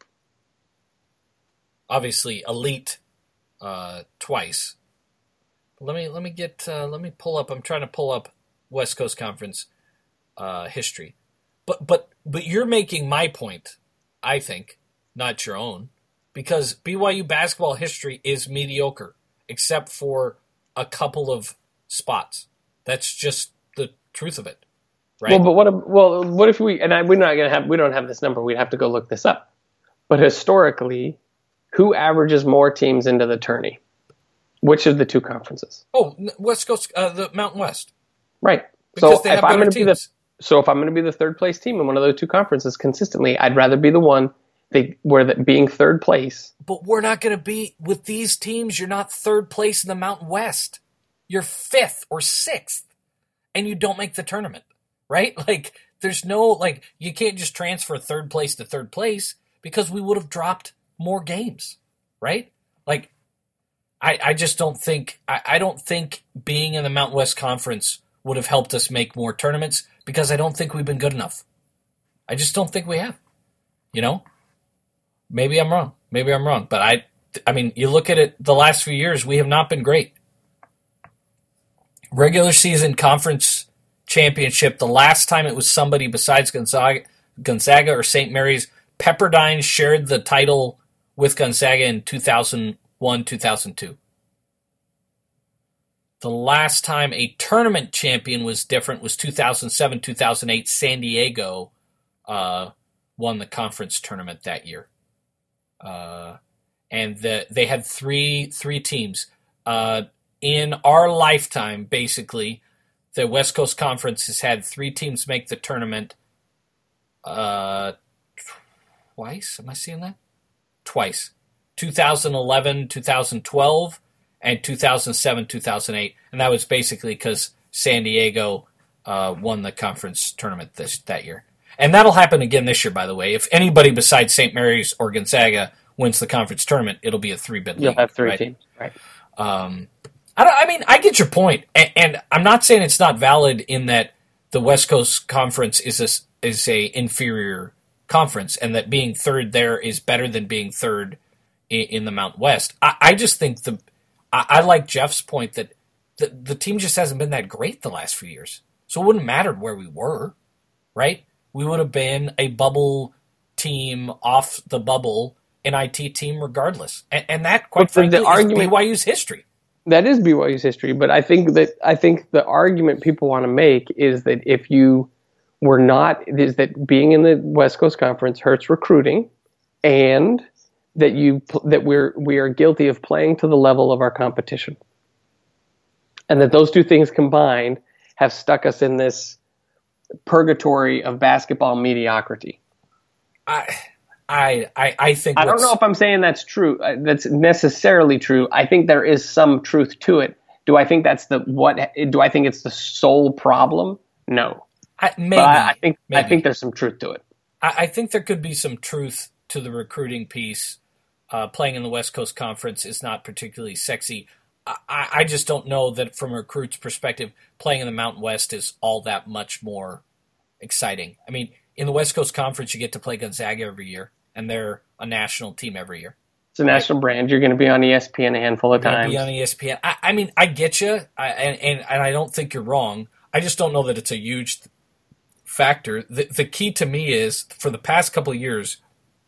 Obviously, elite twice. Let me pull up. I'm trying to pull up West Coast Conference history. But you're making my point, I think, not your own, because BYU basketball history is mediocre, except for a couple of spots. That's just the truth of it. Right? What if we we don't have this number. We'd have to go look this up. But historically, who averages more teams into the tourney? Which of the two conferences? Oh, West Coast, the Mountain West. Right. Because if I'm going to be the third place team in one of those two conferences consistently, I'd rather be the one being third place. But we're not going to be with these teams. You're not third place in the Mountain West. You're fifth or sixth, and you don't make the tournament. Right? Like, there's no, you can't just transfer third place to third place because we would have dropped more games. Right? Like, I just don't think, I don't think being in the Mountain West Conference would have helped us make more tournaments because I don't think we've been good enough. I just don't think we have. Maybe I'm wrong. But I mean, you look at it, the last few years, we have not been great. Regular season conference championship, the last time it was somebody besides Gonzaga or St. Mary's, Pepperdine shared the title with Gonzaga in 2001, 2002. The last time a tournament champion was different was 2007, 2008. San Diego won the conference tournament that year. And they had three teams. In our lifetime, basically, the West Coast Conference has had three teams make the tournament twice. Am I seeing that? Twice. 2011, 2012, and 2007, 2008. And that was basically because San Diego won the conference tournament that year. And that'll happen again this year, by the way. If anybody besides St. Mary's or Gonzaga wins the conference tournament, it'll be a 3-bid league. You'll have 3 right? teams, right? I get your point, and I'm not saying it's not valid in that the West Coast Conference is a inferior conference, and that being third there is better than being third in the Mountain West. I just think I like Jeff's point that the team just hasn't been that great the last few years, so it wouldn't matter where we were, right? We would have been a bubble team off the bubble NIT team regardless, and that quite frankly is BYU's history. That is BYU's history, but I think the argument people want to make is that if you were not, is that being in the West Coast Conference hurts recruiting, and that we are guilty of playing to the level of our competition, and that those two things combined have stuck us in this purgatory of basketball mediocrity. I think I don't know if I'm saying that's true. That's necessarily true. I think there is some truth to it. Do I think that's do I think it's the sole problem? No. Maybe. But I think there's some truth to it. I think there could be some truth to the recruiting piece. Playing in the West Coast Conference is not particularly sexy. I just don't know that from a recruit's perspective, playing in the Mountain West is all that much more exciting. I mean, in the West Coast Conference, you get to play Gonzaga every year, and they're a national team every year. It's a national brand. You're going to be on ESPN a handful of times. Be on ESPN. I mean, I get you, and I don't think you're wrong. I just don't know that it's a huge factor. The key to me is, for the past couple of years,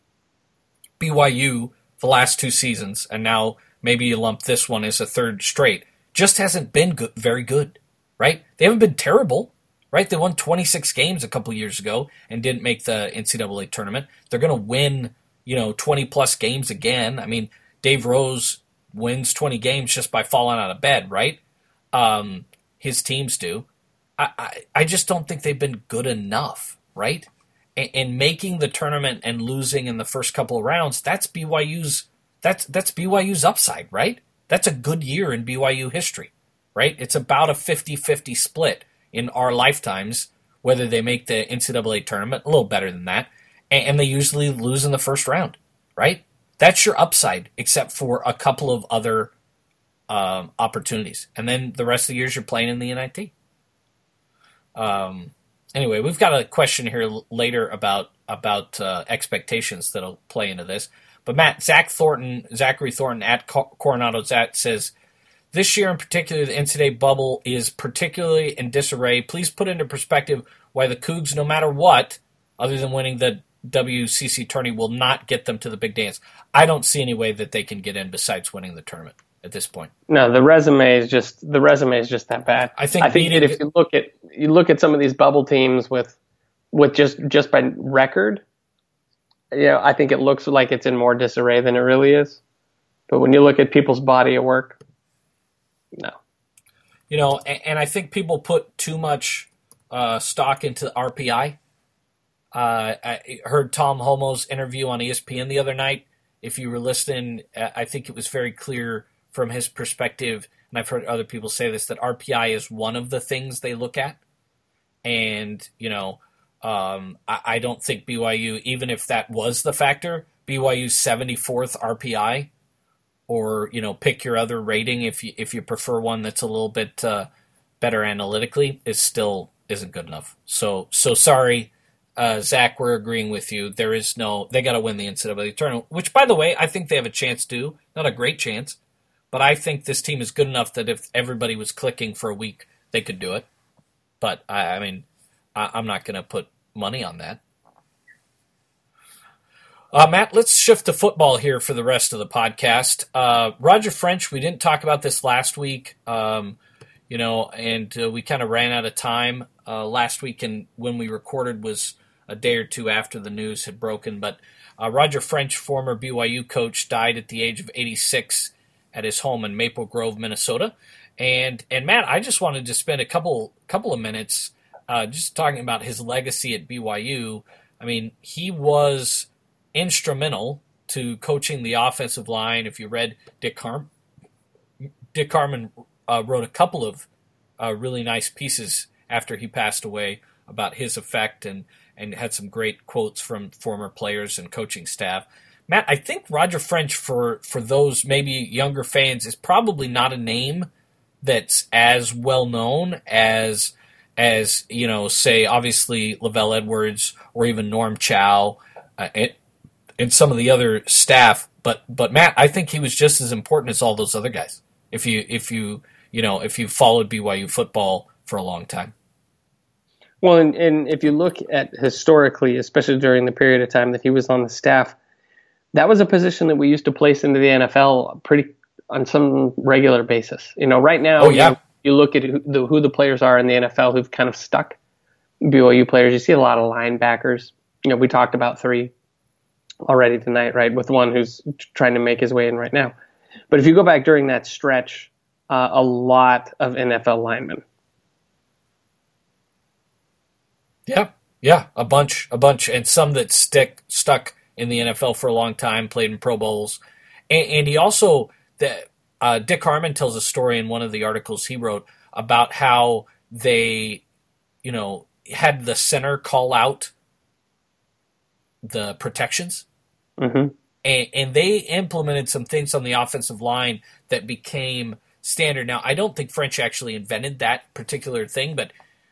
BYU, the last 2 seasons, and now maybe you lump this one as a third straight, just hasn't been very good, right? They haven't been terrible. Right, they won 26 games a couple years ago and didn't make the NCAA tournament. They're going to win, 20-plus games again. I mean, Dave Rose wins 20 games just by falling out of bed, right? His teams do. I just don't think they've been good enough, right? And making the tournament and losing in the first couple of rounds, that's BYU's upside, right? That's a good year in BYU history, right? It's about a 50-50 split in our lifetimes, whether they make the NCAA tournament, a little better than that, and they usually lose in the first round, right? That's your upside, except for a couple of other opportunities. And then the rest of the years you're playing in the NIT. Anyway, we've got a question here later about expectations that'll play into this. But Matt, Zachary Thornton at Coronado Zat says, this year in particular, the NCAA bubble is particularly in disarray. Please put into perspective why the Cougs, no matter what, other than winning the WCC tourney, will not get them to the big dance. I don't see any way that they can get in besides winning the tournament at this point. No, the resume is just that bad. I think that if you look at some of these bubble teams with just by record, I think it looks like it's in more disarray than it really is. But when you look at people's body of work, no. And I think people put too much stock into RPI. I heard Tom Homo's interview on ESPN the other night. If you were listening, I think it was very clear from his perspective, and I've heard other people say this, that RPI is one of the things they look at. And, I don't think BYU, even if that was the factor, BYU's 74th RPI, or pick your other rating if you prefer one that's a little bit better analytically, isn't good enough. So sorry, Zach, we're agreeing with you. They got to win the NCAA tournament, which, by the way, I think they have a chance to. Not a great chance, but I think this team is good enough that if everybody was clicking for a week, they could do it. But I'm not going to put money on that. Matt, let's shift to football here for the rest of the podcast. Roger French, we didn't talk about this last week, and we kind of ran out of time last week, and when we recorded was a day or two after the news had broken. But Roger French, former BYU coach, died at the age of 86 at his home in Maple Grove, Minnesota. And Matt, I just wanted to spend a couple of minutes just talking about his legacy at BYU. I mean, he was instrumental to coaching the offensive line. If you read Dick Carman wrote a couple of really nice pieces after he passed away about his effect, and had some great quotes from former players and coaching staff. Matt, I think Roger French, for those maybe younger fans, is probably not a name that's as well known as say, obviously LaVell Edwards or even Norm Chow and some of the other staff. But Matt, I think he was just as important as all those other guys. If you followed BYU football for a long time. Well, and if you look at historically, especially during the period of time that he was on the staff, that was a position that we used to place into the NFL on some regular basis. Right now, oh, yeah. you look at who the players are in the NFL who've kind of stuck. BYU players, you see a lot of linebackers. We talked about 3 already tonight, right, with one who's trying to make his way in right now. But if you go back during that stretch, a lot of NFL linemen. Yeah, a bunch, and some that stuck in the NFL for a long time, played in Pro Bowls, and he also, Dick Harmon tells a story in one of the articles he wrote about how they, had the center call out the protections, mm-hmm. and they implemented some things on the offensive line that became standard. Now, I don't think French actually invented that particular thing, but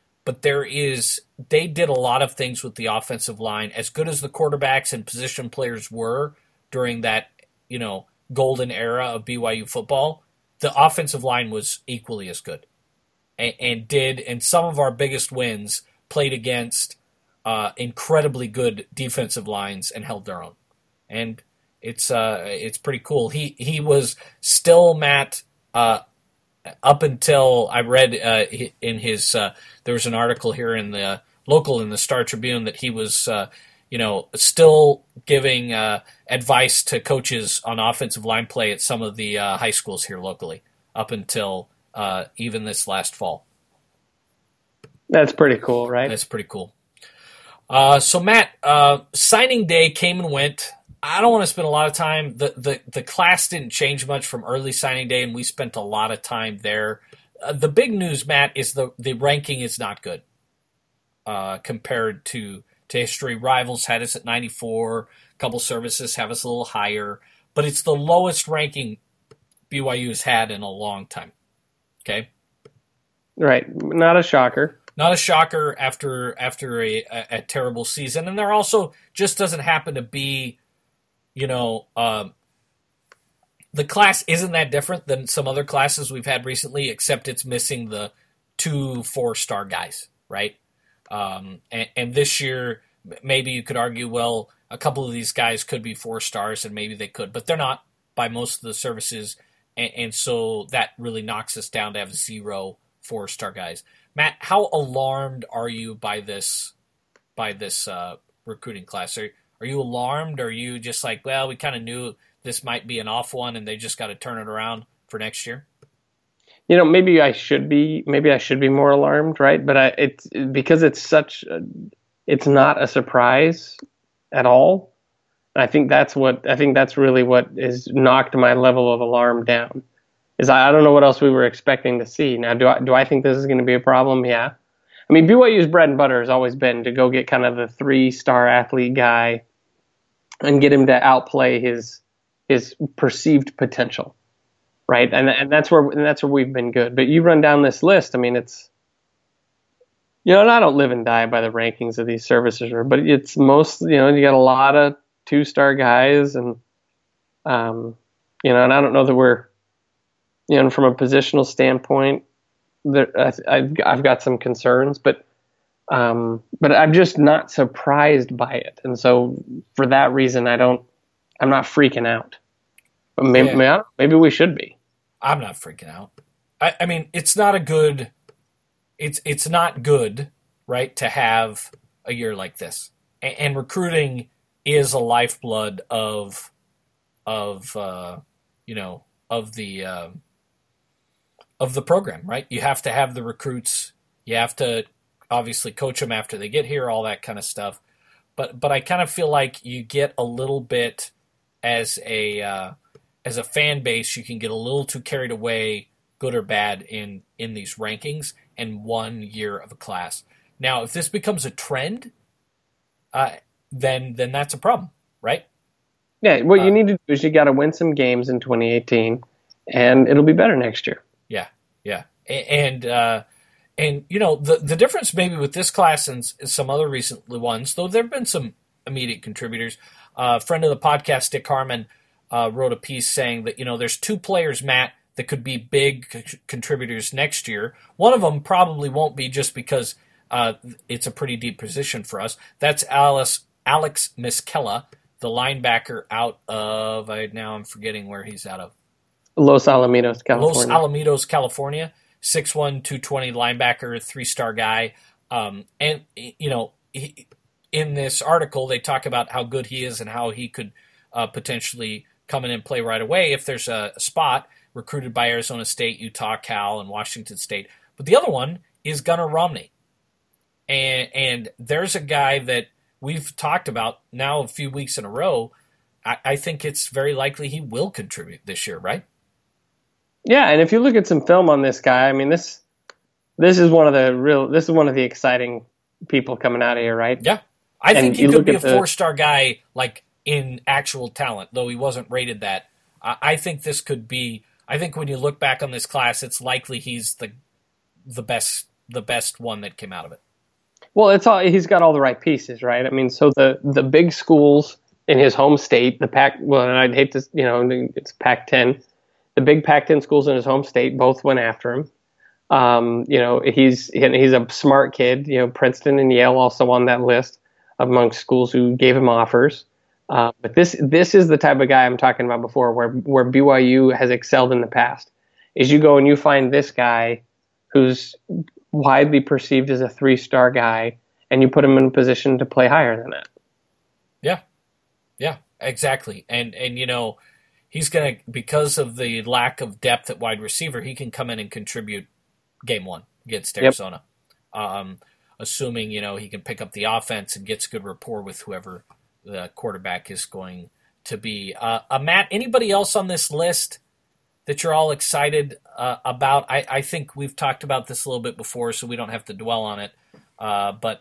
they did a lot of things with the offensive line. As good as the quarterbacks and position players were during that, golden era of BYU football, the offensive line was equally as good. And some of our biggest wins played against incredibly good defensive lines and held their own. And it's pretty cool. He was still, Matt, up until I read in his there was an article here in the Star Tribune that he was still giving advice to coaches on offensive line play at some of the high schools here locally up until even this last fall. That's pretty cool, right? That's pretty cool. So Matt, signing day came and went. I don't want to spend a lot of time. The class didn't change much from early signing day, and we spent a lot of time there. The big news, Matt, is the ranking is not good compared to history. Rivals had us at 94. A couple services have us a little higher, but it's the lowest ranking BYU has had in a long time. Okay, right. Not a shocker. Not a shocker after a terrible season, and there also just doesn't happen to be. The class isn't that different than some other classes we've had recently, except it's missing the 2 4-star guys, right? And this year, maybe you could argue, well, a couple of these guys could be 4 stars, and maybe they could, but they're not by most of the services, and so that really knocks us down to have 0 4-star guys. Matt, how alarmed are you by this recruiting class? Are you alarmed, or are you just like, well, we kind of knew this might be an off one and they just got to turn it around for next year? Maybe I should be more alarmed, right? But it's because it's not a surprise at all. I think that's really what has knocked my level of alarm down. Is I don't know what else we were expecting to see. Now, do I think this is going to be a problem? Yeah. I mean, BYU's bread and butter has always been to go get kind of the 3-star athlete guy and get him to outplay his perceived potential, right? And that's where we've been good. But you run down this list. I mean, it's and I don't live and die by the rankings of these services, but it's most you got a lot of 2-star guys, and and I don't know that we're from a positional standpoint. I've got some concerns, but I'm just not surprised by it, and so for that reason, I'm not freaking out. But maybe we should be. I'm not freaking out. I mean, it's not good, right, to have a year like this, and recruiting is a lifeblood of the program, right? You have to have the recruits. You have to obviously coach them after they get here, all that kind of stuff. But I kind of feel like you get a little bit as a fan base, you can get a little too carried away, good or bad, in these rankings and 1 year of a class. Now, if this becomes a trend, then that's a problem, right? Yeah, what you need to do is you got to win some games in 2018, and it'll be better next year. Yeah, yeah, and the difference maybe with this class and some other recent ones, though there have been some immediate contributors. A friend of the podcast, Dick Harmon, wrote a piece saying that there's two players, Matt, that could be big contributors next year. One of them probably won't be just because it's a pretty deep position for us. That's Alex Miskella, the linebacker out of, I'm forgetting where he's out of. Los Alamitos, California. Los Alamitos, California. 6'1", 220 linebacker, 3-star guy. In this article, they talk about how good he is and how he could potentially come in and play right away if there's a spot, recruited by Arizona State, Utah, Cal, and Washington State. But the other one is Gunnar Romney. And there's a guy that we've talked about now a few weeks in a row. I think it's very likely he will contribute this year, right? Yeah, and if you look at some film on this guy, I mean, this is one of the exciting people coming out of here, right? Yeah, I think he could be a 4-star guy, like in actual talent, though he wasn't rated that. I think this could be. I think when you look back on this class, it's likely he's the best one that came out of it. Well, he's got all the right pieces, right? I mean, so the big schools in his home state, the Pac. Well, and I'd hate to, it's Pac-10. The big Pac-10 schools in his home state both went after him. He's a smart kid. Princeton and Yale also on that list amongst schools who gave him offers. But this is the type of guy I'm talking about before, where BYU has excelled in the past. Is you go and you find this guy who's widely perceived as a 3-star guy, and you put him in a position to play higher than that. Yeah, exactly. And he's going to, because of the lack of depth at wide receiver, he can come in and contribute game one against Arizona. Assuming, he can pick up the offense and gets good rapport with whoever the quarterback is going to be. Matt, anybody else on this list that you're all excited about? I think we've talked about this a little bit before, so we don't have to dwell on it. But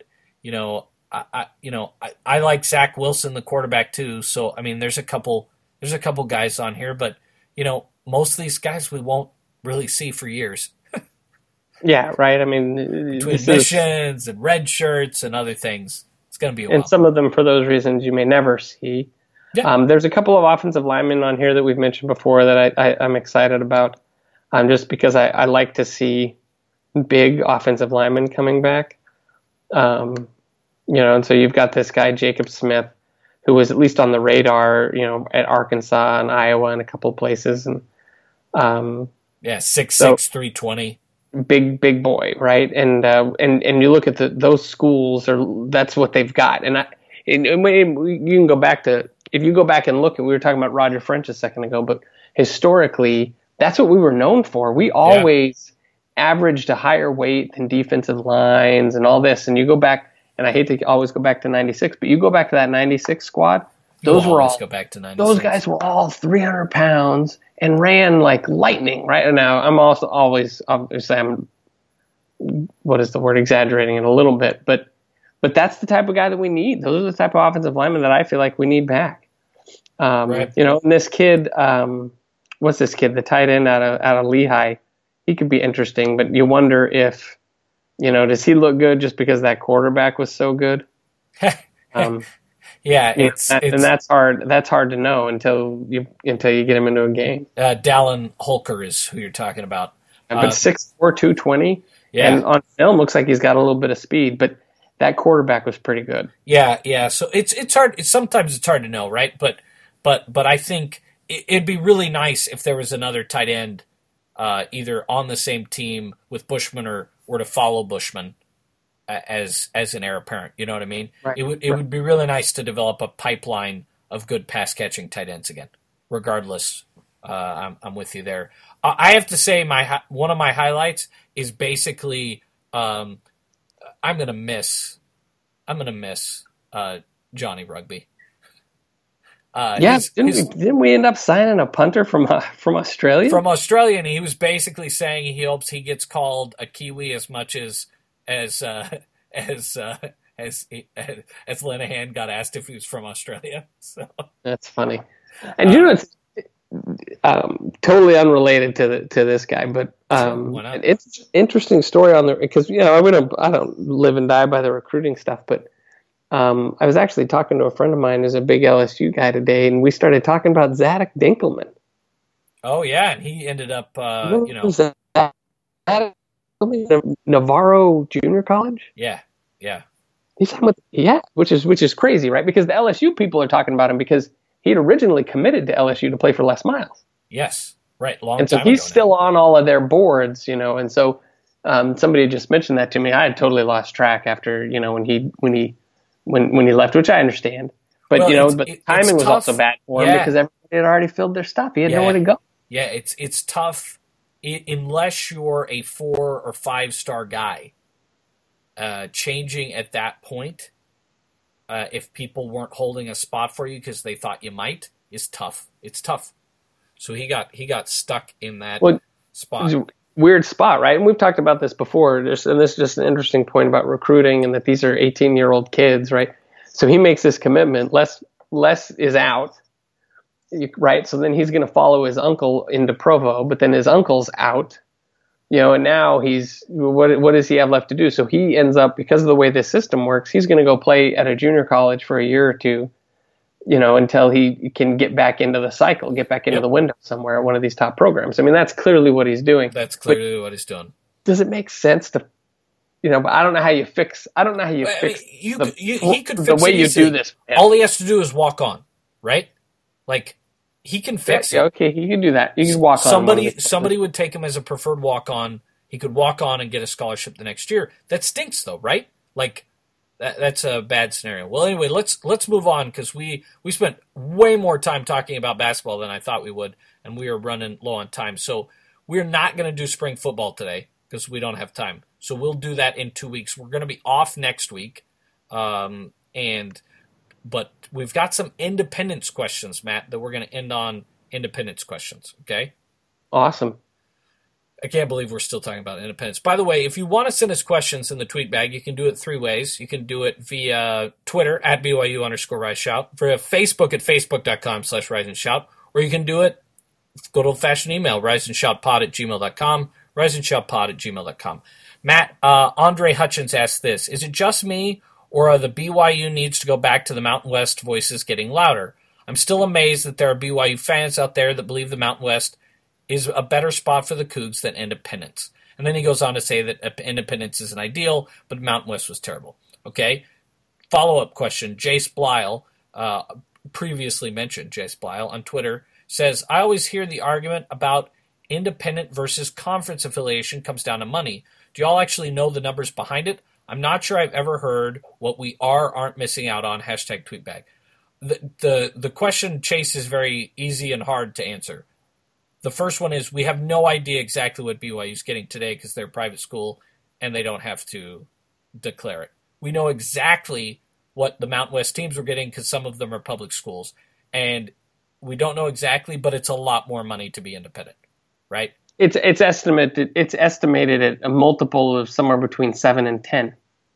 I like Zach Wilson, the quarterback, too. So, I mean, there's a couple guys on here, but, most of these guys we won't really see for years. Yeah, right. I mean, between missions and red shirts and other things, it's going to be a while. And some of them, for those reasons, you may never see. Yeah. There's a couple of offensive linemen on here that we've mentioned before that I'm excited about, just because I like to see big offensive linemen coming back. And so you've got this guy, Jacob Smith, who was at least on the radar, at Arkansas and Iowa and a couple of places. And 6'6", 320. Big boy, right? And you look at those schools, that's what they've got. And you can go back to, if you go back and look at, we were talking about Roger French a second ago, but historically, that's what we were known for. We always averaged a higher weight than defensive lines and all this. And you go back, and I hate to always go back to 96, but you go back to that 96 squad, those guys were all 300 pounds and ran like lightning, right? And now I'm also always, obviously, exaggerating it a little bit, but that's the type of guy that we need. Those are the type of offensive linemen that I feel like we need back. Right. And this kid, what's this kid? The tight end out of Lehigh, he could be interesting, but you wonder if, does he look good just because that quarterback was so good? That's hard. That's hard to know until you get him into a game. Dallin Holker is who you're talking about. But 6'4", 220, and on film looks like he's got a little bit of speed, but that quarterback was pretty good. Yeah. So it's hard. Sometimes it's hard to know, right? But I think it'd be really nice if there was another tight end, either on the same team with Bushman or to follow Bushman as an heir apparent. You know what I mean? Right. It would be really nice to develop a pipeline of good pass catching tight ends again. Regardless, I'm with you there. I have to say one of my highlights is basically I'm gonna miss Johnny Rugby. Didn't we end up signing a punter from Australia? From Australia, and he was basically saying he hopes he gets called a Kiwi as much as as Linehan got asked if he was from Australia. So That's funny. And it's totally unrelated to this guy, but it's an interesting story on the because I don't live and die by the recruiting stuff, but I was actually talking to a friend of mine who's a big LSU guy today, and we started talking about Zadok Dinkelman. Oh yeah, and he ended up Navarro Junior College. Yeah. He's which is crazy, right? Because the LSU people are talking about him because he'd originally committed to LSU to play for Les Miles. Yes, right. And so he's still on all of their boards, and so somebody just mentioned that to me. I had totally lost track after when he left, which I understand. But but timing was also bad for him because everybody had already filled their stuff. He had nowhere to go. Yeah, it's tough unless you're a 4 or 5 star guy. Changing at that point, if people weren't holding a spot for you because they thought you might, is tough. It's tough. So he got stuck in that spot. It's a weird spot, right? And we've talked about this before. And this is just an interesting point about recruiting and that these are 18-year-old kids, right? So he makes this commitment. Les is out, right? So then he's going to follow his uncle into Provo, but then his uncle's out. And now what does he have left to do? So he ends up, because of the way this system works, he's going to go play at a junior college for a year or two, until he can get back into the cycle, get back into the window somewhere at one of these top programs. I mean, that's clearly what he's doing. That's clearly what he's doing. Does it make sense to, but I don't know how you fix, he could fix the way you do this. Man. All he has to do is walk on, right? Like, he can fix it. Okay, he can do that. He can walk on. Somebody would take him as a preferred walk-on. He could walk on and get a scholarship the next year. That stinks, though, right? Like, that's a bad scenario. Well, anyway, let's move on because we spent way more time talking about basketball than I thought we would, and we are running low on time. So we're not going to do spring football today because we don't have time. So we'll do that in 2 weeks. We're going to be off next week, but we've got some independence questions, Matt, that we're going to end on independence questions, okay? Awesome. I can't believe we're still talking about independence. By the way, if you want to send us questions in the tweet bag, you can do it 3 ways. You can do it via Twitter at BYU_RiseShout, via Facebook at Facebook.com/RiseAndShout, or you can do it, good old-fashioned email, riseandshoutpod@gmail.com, riseandshoutpod@gmail.com. Matt, Andre Hutchins asked this, is it just me, or are the BYU needs to go back to the Mountain West voices getting louder? I'm still amazed that there are BYU fans out there that believe the Mountain West is a better spot for the Cougs than Independence. And then he goes on to say that Independence isn't ideal, but Mountain West was terrible. Okay? Follow-up question. Jace Blyle, previously mentioned Jace Blyle on Twitter, says, I always hear the argument about independent versus conference affiliation comes down to money. Do y'all actually know the numbers behind it? I'm not sure I've ever heard what we aren't missing out on, #tweetbag. The question, Chase, is very easy and hard to answer. The first one is we have no idea exactly what BYU is getting today because they're a private school and they don't have to declare it. We know exactly what the Mountain West teams were getting because some of them are public schools. And we don't know exactly, but it's a lot more money to be independent, right? It's estimated at a multiple of somewhere between 7 and 10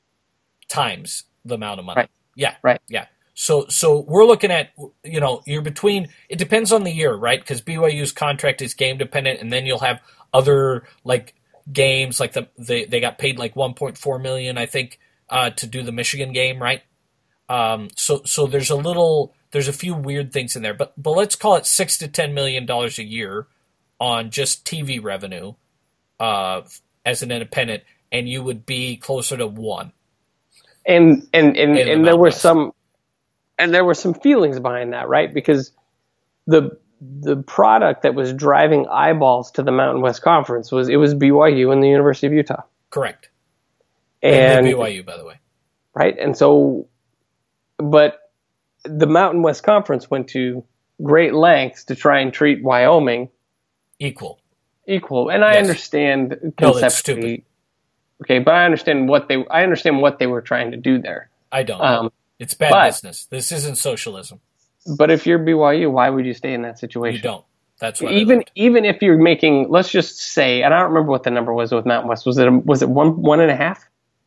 times the amount of money. Right. Yeah. Right. Yeah. So we're looking at, you're between, it depends on the year, right? Because BYU's contract is game dependent, and then you'll have other games like they got paid like $1.4 million, I think, to do the Michigan game, right? So there's a few weird things in there, but let's call it $6 to $10 million a year on just TV revenue as an independent, and you would be closer to 1. And there were some. And there were some feelings behind that, right? Because the product that was driving eyeballs to the Mountain West Conference was BYU and the University of Utah. Correct. And BYU, by the way. Right. And so, but the Mountain West Conference went to great lengths to try and treat Wyoming equal. And I understand conceptually. No, that's stupid. Okay, but I understand what they were trying to do there. I don't. It's bad business. This isn't socialism. But if you're BYU, why would you stay in that situation? You don't. That's what even if you're making, let's just say, and I don't remember what the number was with Mountain West. Was it 1.5?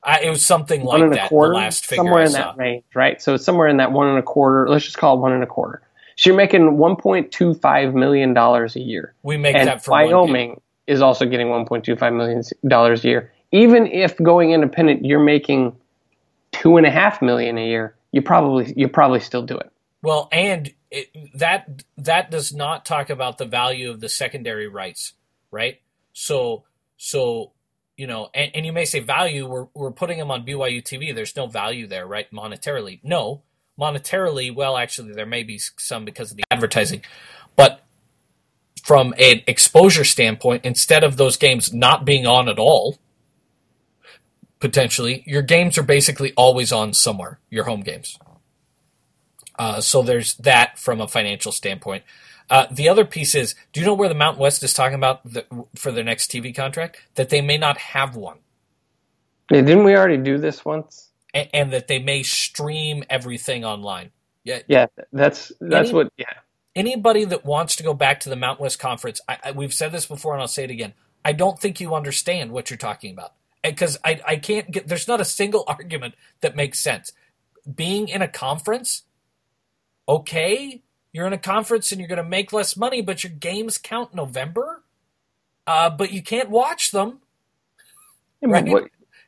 It was something one like and a that. quarter, The last figure somewhere I in saw. that range, right? So somewhere in that 1.25. Let's just call it 1.25. So you're making $1.25 million a year. We make and that for 1 game. Wyoming is also getting $1.25 million a year. Even if going independent, you're making $2.5 million a year. You probably still do it. Well, and that does not talk about the value of the secondary rights, right? So and you may say value. We're putting them on BYU TV. There's no value there, right? Monetarily, no. Monetarily, well, actually, there may be some because of the advertising, but from an exposure standpoint, instead of those games not being on at all, potentially, your games are basically always on somewhere, your home games. So there's that from a financial standpoint. The other piece is, do you know where the Mountain West is talking about for their next TV contract? That they may not have one. Yeah, didn't we already do this once? And that they may stream everything online. Yeah, that's what. Yeah. Anybody that wants to go back to the Mountain West Conference, we've said this before and I'll say it again. I don't think you understand what you're talking about. Because I can't get, there's not a single argument that makes sense. Being in a conference, okay, you're in a conference and you're going to make less money, but your games count November, but you can't watch them. Right?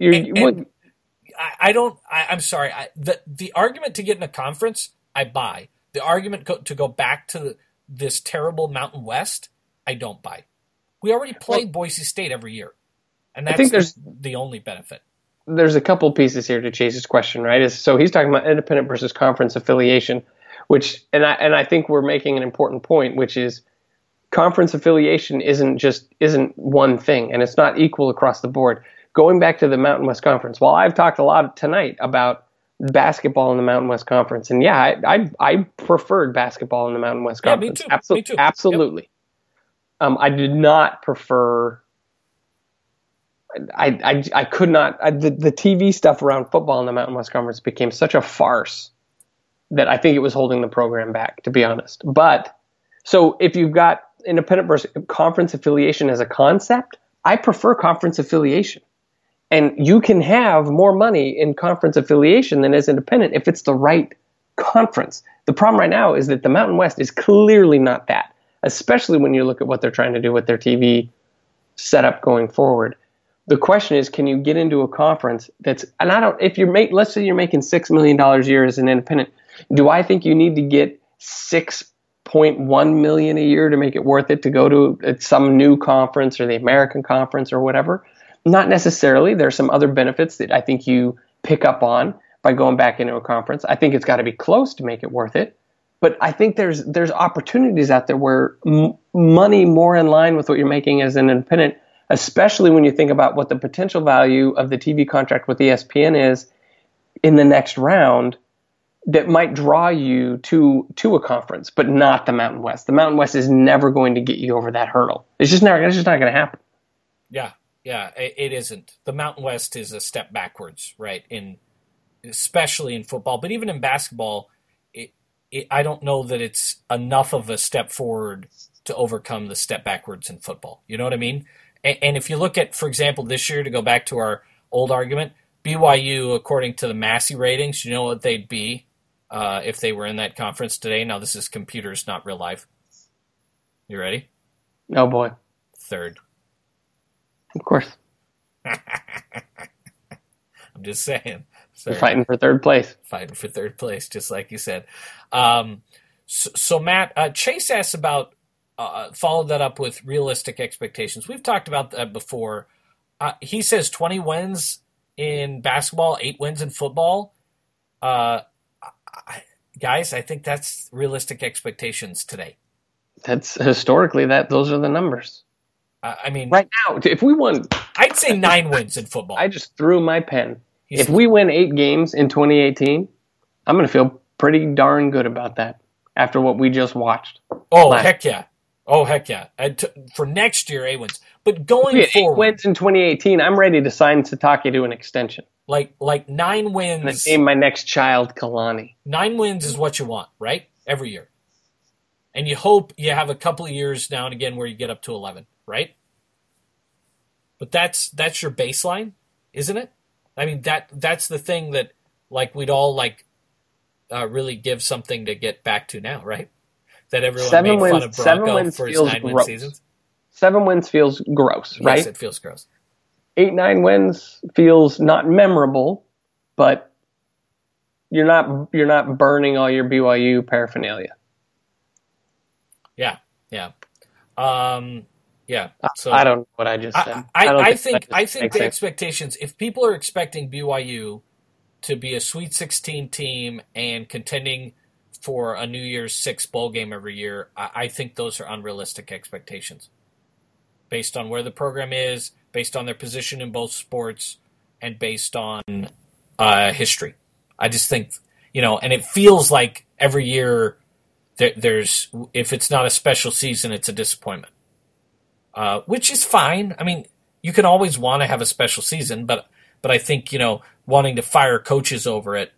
I'm sorry. The argument to get in a conference, I buy. The argument to go back to this terrible Mountain West, I don't buy. We already played Boise State every year. And that's the only benefit. There's a couple pieces here to Chase's question, right? So he's talking about independent versus conference affiliation, and I think we're making an important point, which is conference affiliation isn't one thing, and it's not equal across the board. Going back to the Mountain West Conference, while I've talked a lot tonight about basketball in the Mountain West Conference, and yeah, I preferred basketball in the Mountain West Conference. Yeah, me too. Absolutely. Yep. I did not prefer. I could not. The TV stuff around football in the Mountain West Conference became such a farce that I think it was holding the program back, to be honest. But so if you've got independent versus conference affiliation as a concept, I prefer conference affiliation. And you can have more money in conference affiliation than as independent if it's the right conference. The problem right now is that the Mountain West is clearly not that, especially when you look at what they're trying to do with their TV setup going forward. The question is, can you get into a conference let's say you're making $6 million a year as an independent. Do I think you need to get $6.1 million a year to make it worth it to go to some new conference or the American Conference or whatever? Not necessarily. There's some other benefits that I think you pick up on by going back into a conference. I think it's got to be close to make it worth it. But I think there's opportunities out there where money more in line with what you're making as an independent, especially when you think about what the potential value of the TV contract with ESPN is in the next round, that might draw you to a conference, but not the Mountain West. The Mountain West is never going to get you over that hurdle. It's just not going to happen. Yeah, it isn't. The Mountain West is a step backwards, right? Especially in football, but even in basketball, I don't know that it's enough of a step forward to overcome the step backwards in football. You know what I mean? And if you look at, for example, this year, to go back to our old argument, BYU, according to the Massey ratings, you know what they'd be if they were in that conference today? Now, this is computers, not real life. You ready? Oh, boy. Third. Of course. I'm just saying. They're fighting for third place. Fighting for third place, just like you said. So Matt, Chase asked about, followed that up with realistic expectations. We've talked about that before. He says 20 wins in basketball, 8 wins in football. Guys, I think that's realistic expectations today. That's historically those are the numbers. I mean, right now, if we won, I'd say 9 wins in football. I just threw my pen. If we win 8 games in 2018, I'm going to feel pretty darn good about that after what we just watched. Heck yeah. For next year, 8 wins. But going forward, 8 wins in 2018, I'm ready to sign Satake to an extension. Like 9 wins. And name my next child Kalani. 9 wins is what you want, right? Every year. And you hope you have a couple of years now and again where you get up to 11, right? But that's your baseline, isn't it? I mean, that's the thing that, like, we'd all, like, really give something to get back to now, right? That everyone made fun of Bronco for his 9-win seasons. 7 wins feels gross, right? Yes, it feels gross. 8-9 wins feels not memorable, but you're not burning all your BYU paraphernalia. Yeah. So I don't know what I just said. I think the expectations, if people are expecting BYU to be a Sweet 16 team and contending for a New Year's Six bowl game every year, I think those are unrealistic expectations based on where the program is, based on their position in both sports, and based on history. I just think, and it feels like every year there's, if it's not a special season, it's a disappointment, which is fine. I mean, you can always want to have a special season, but I think, wanting to fire coaches over it,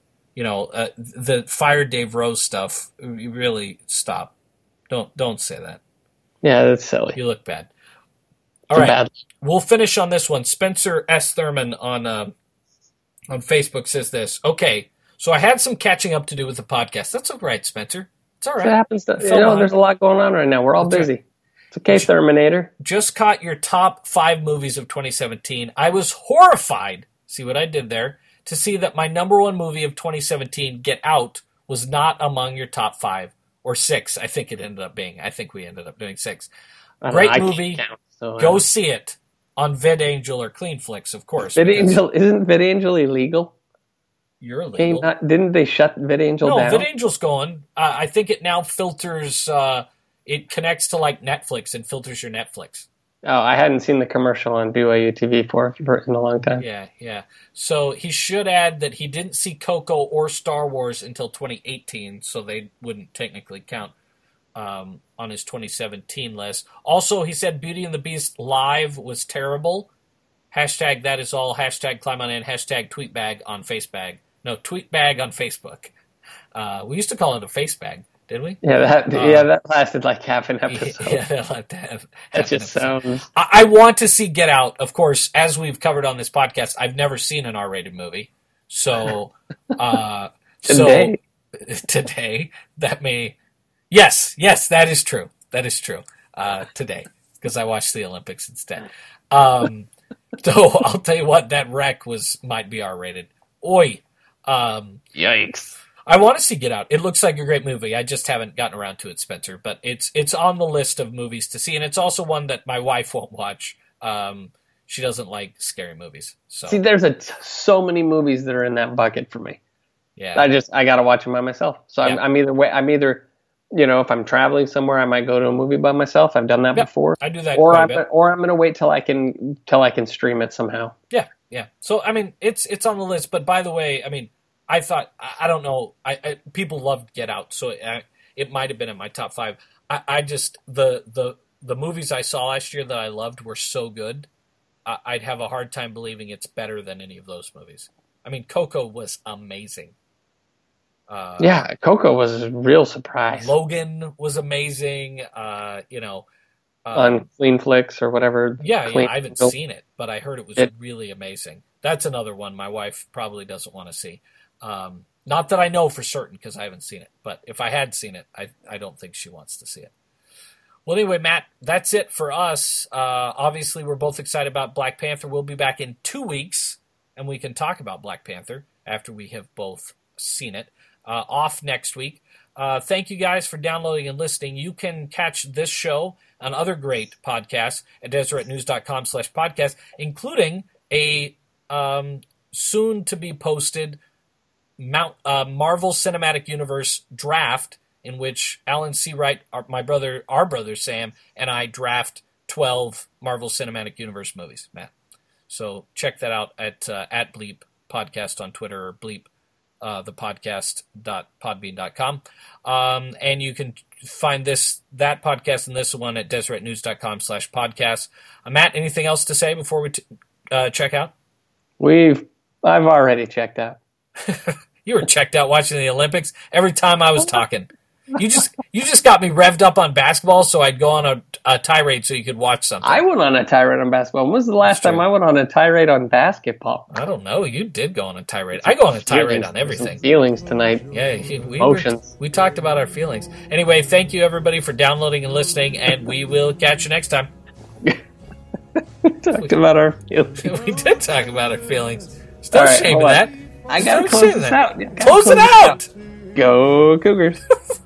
the fire Dave Rose stuff, you really stop. Don't say that. Yeah, that's silly. You look bad. All right, we'll finish on this one. Spencer S. Thurman on Facebook says this. Okay, so I had some catching up to do with the podcast. That's all right, Spencer. It's all right. It happens. There's a lot going on right now. We're all busy. Right. It's okay, Thurminator. Just caught your top 5 movies of 2017. I was horrified, see what I did there, to see that my number 1 movie of 2017, Get Out, was not among your top 5 or 6. I think it ended up being. I think we ended up doing 6. Great movie. Go see it on VidAngel or CleanFlix, of course. VidAngel, isn't VidAngel illegal? You're illegal. Didn't they shut VidAngel down? No, VidAngel's going. I think it now filters. It connects to like Netflix and filters your Netflix. Oh, I hadn't seen the commercial on BYU TV for in a long time. Yeah. So he should add that he didn't see Coco or Star Wars until 2018, so they wouldn't technically count on his 2017 list. Also, he said Beauty and the Beast live was terrible. Hashtag that is all. Hashtag climb on in. Hashtag tweetbag on Facebag. No, tweetbag on Facebook. We used to call it a Facebag, didn't we? Yeah, that lasted like half an episode. That just sounds. I want to see Get Out. Of course, as we've covered on this podcast, I've never seen an R-rated movie. So, today that may. Yes, that is true. That is true. Today, because I watched the Olympics instead. So I'll tell you what, that wreck might be R-rated. Oi. Yikes. I want to see Get Out. It looks like a great movie. I just haven't gotten around to it, Spencer. But it's on the list of movies to see, and it's also one that my wife won't watch. She doesn't like scary movies. So. See, there's so many movies that are in that bucket for me. Yeah. I got to watch them by myself. So yeah. I'm either if I'm traveling somewhere, I might go to a movie by myself. I've done that before. I do that. Or I'm going to wait till I can stream it somehow. Yeah. So I mean, it's on the list. But by the way, I mean, I thought I don't know. People loved Get Out, so it might have been in my top 5. I just the movies I saw last year that I loved were so good. I'd have a hard time believing it's better than any of those movies. I mean, Coco was amazing. Coco was a real surprise. Logan was amazing. On CleanFlix or whatever. Yeah, I haven't seen it, but I heard it was really amazing. That's another one my wife probably doesn't want to see. Not that I know for certain because I haven't seen it, but if I had seen it, I don't think she wants to see it. Well, anyway, Matt, that's it for us. Obviously, we're both excited about Black Panther. We'll be back in 2 weeks, and we can talk about Black Panther after we have both seen it. Off next week. Thank you guys for downloading and listening. You can catch this show and other great podcasts at DeseretNews.com/podcast, including a soon-to-be-posted Marvel Cinematic Universe draft in which Alan Seawright, our brother Sam, and I draft 12 Marvel Cinematic Universe movies, Matt. So check that out at Bleep Podcast on Twitter or Bleep thepodcast.podbean.com. And you can find that podcast and this one at DeseretNews.com/podcast. Matt, anything else to say before we check out? I've already checked out. You were checked out watching the Olympics every time I was talking. You just got me revved up on basketball, so I'd go on a tirade so you could watch something. I went on a tirade on basketball. When was the last time I went on a tirade on basketball? I don't know. You did go on a tirade. I go on a tirade on everything. Feelings tonight. Yeah, we talked about our feelings. Anyway, thank you everybody for downloading and listening, and we will catch you next time. We talked about our feelings. We did talk about our feelings. Still All right, shaming hold on. that. I gotta Still close shaming this that. out. Close it out! Go Cougars.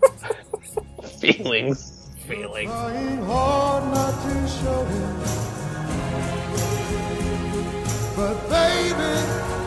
Feelings. Feelings. Trying hard not to show it, but baby,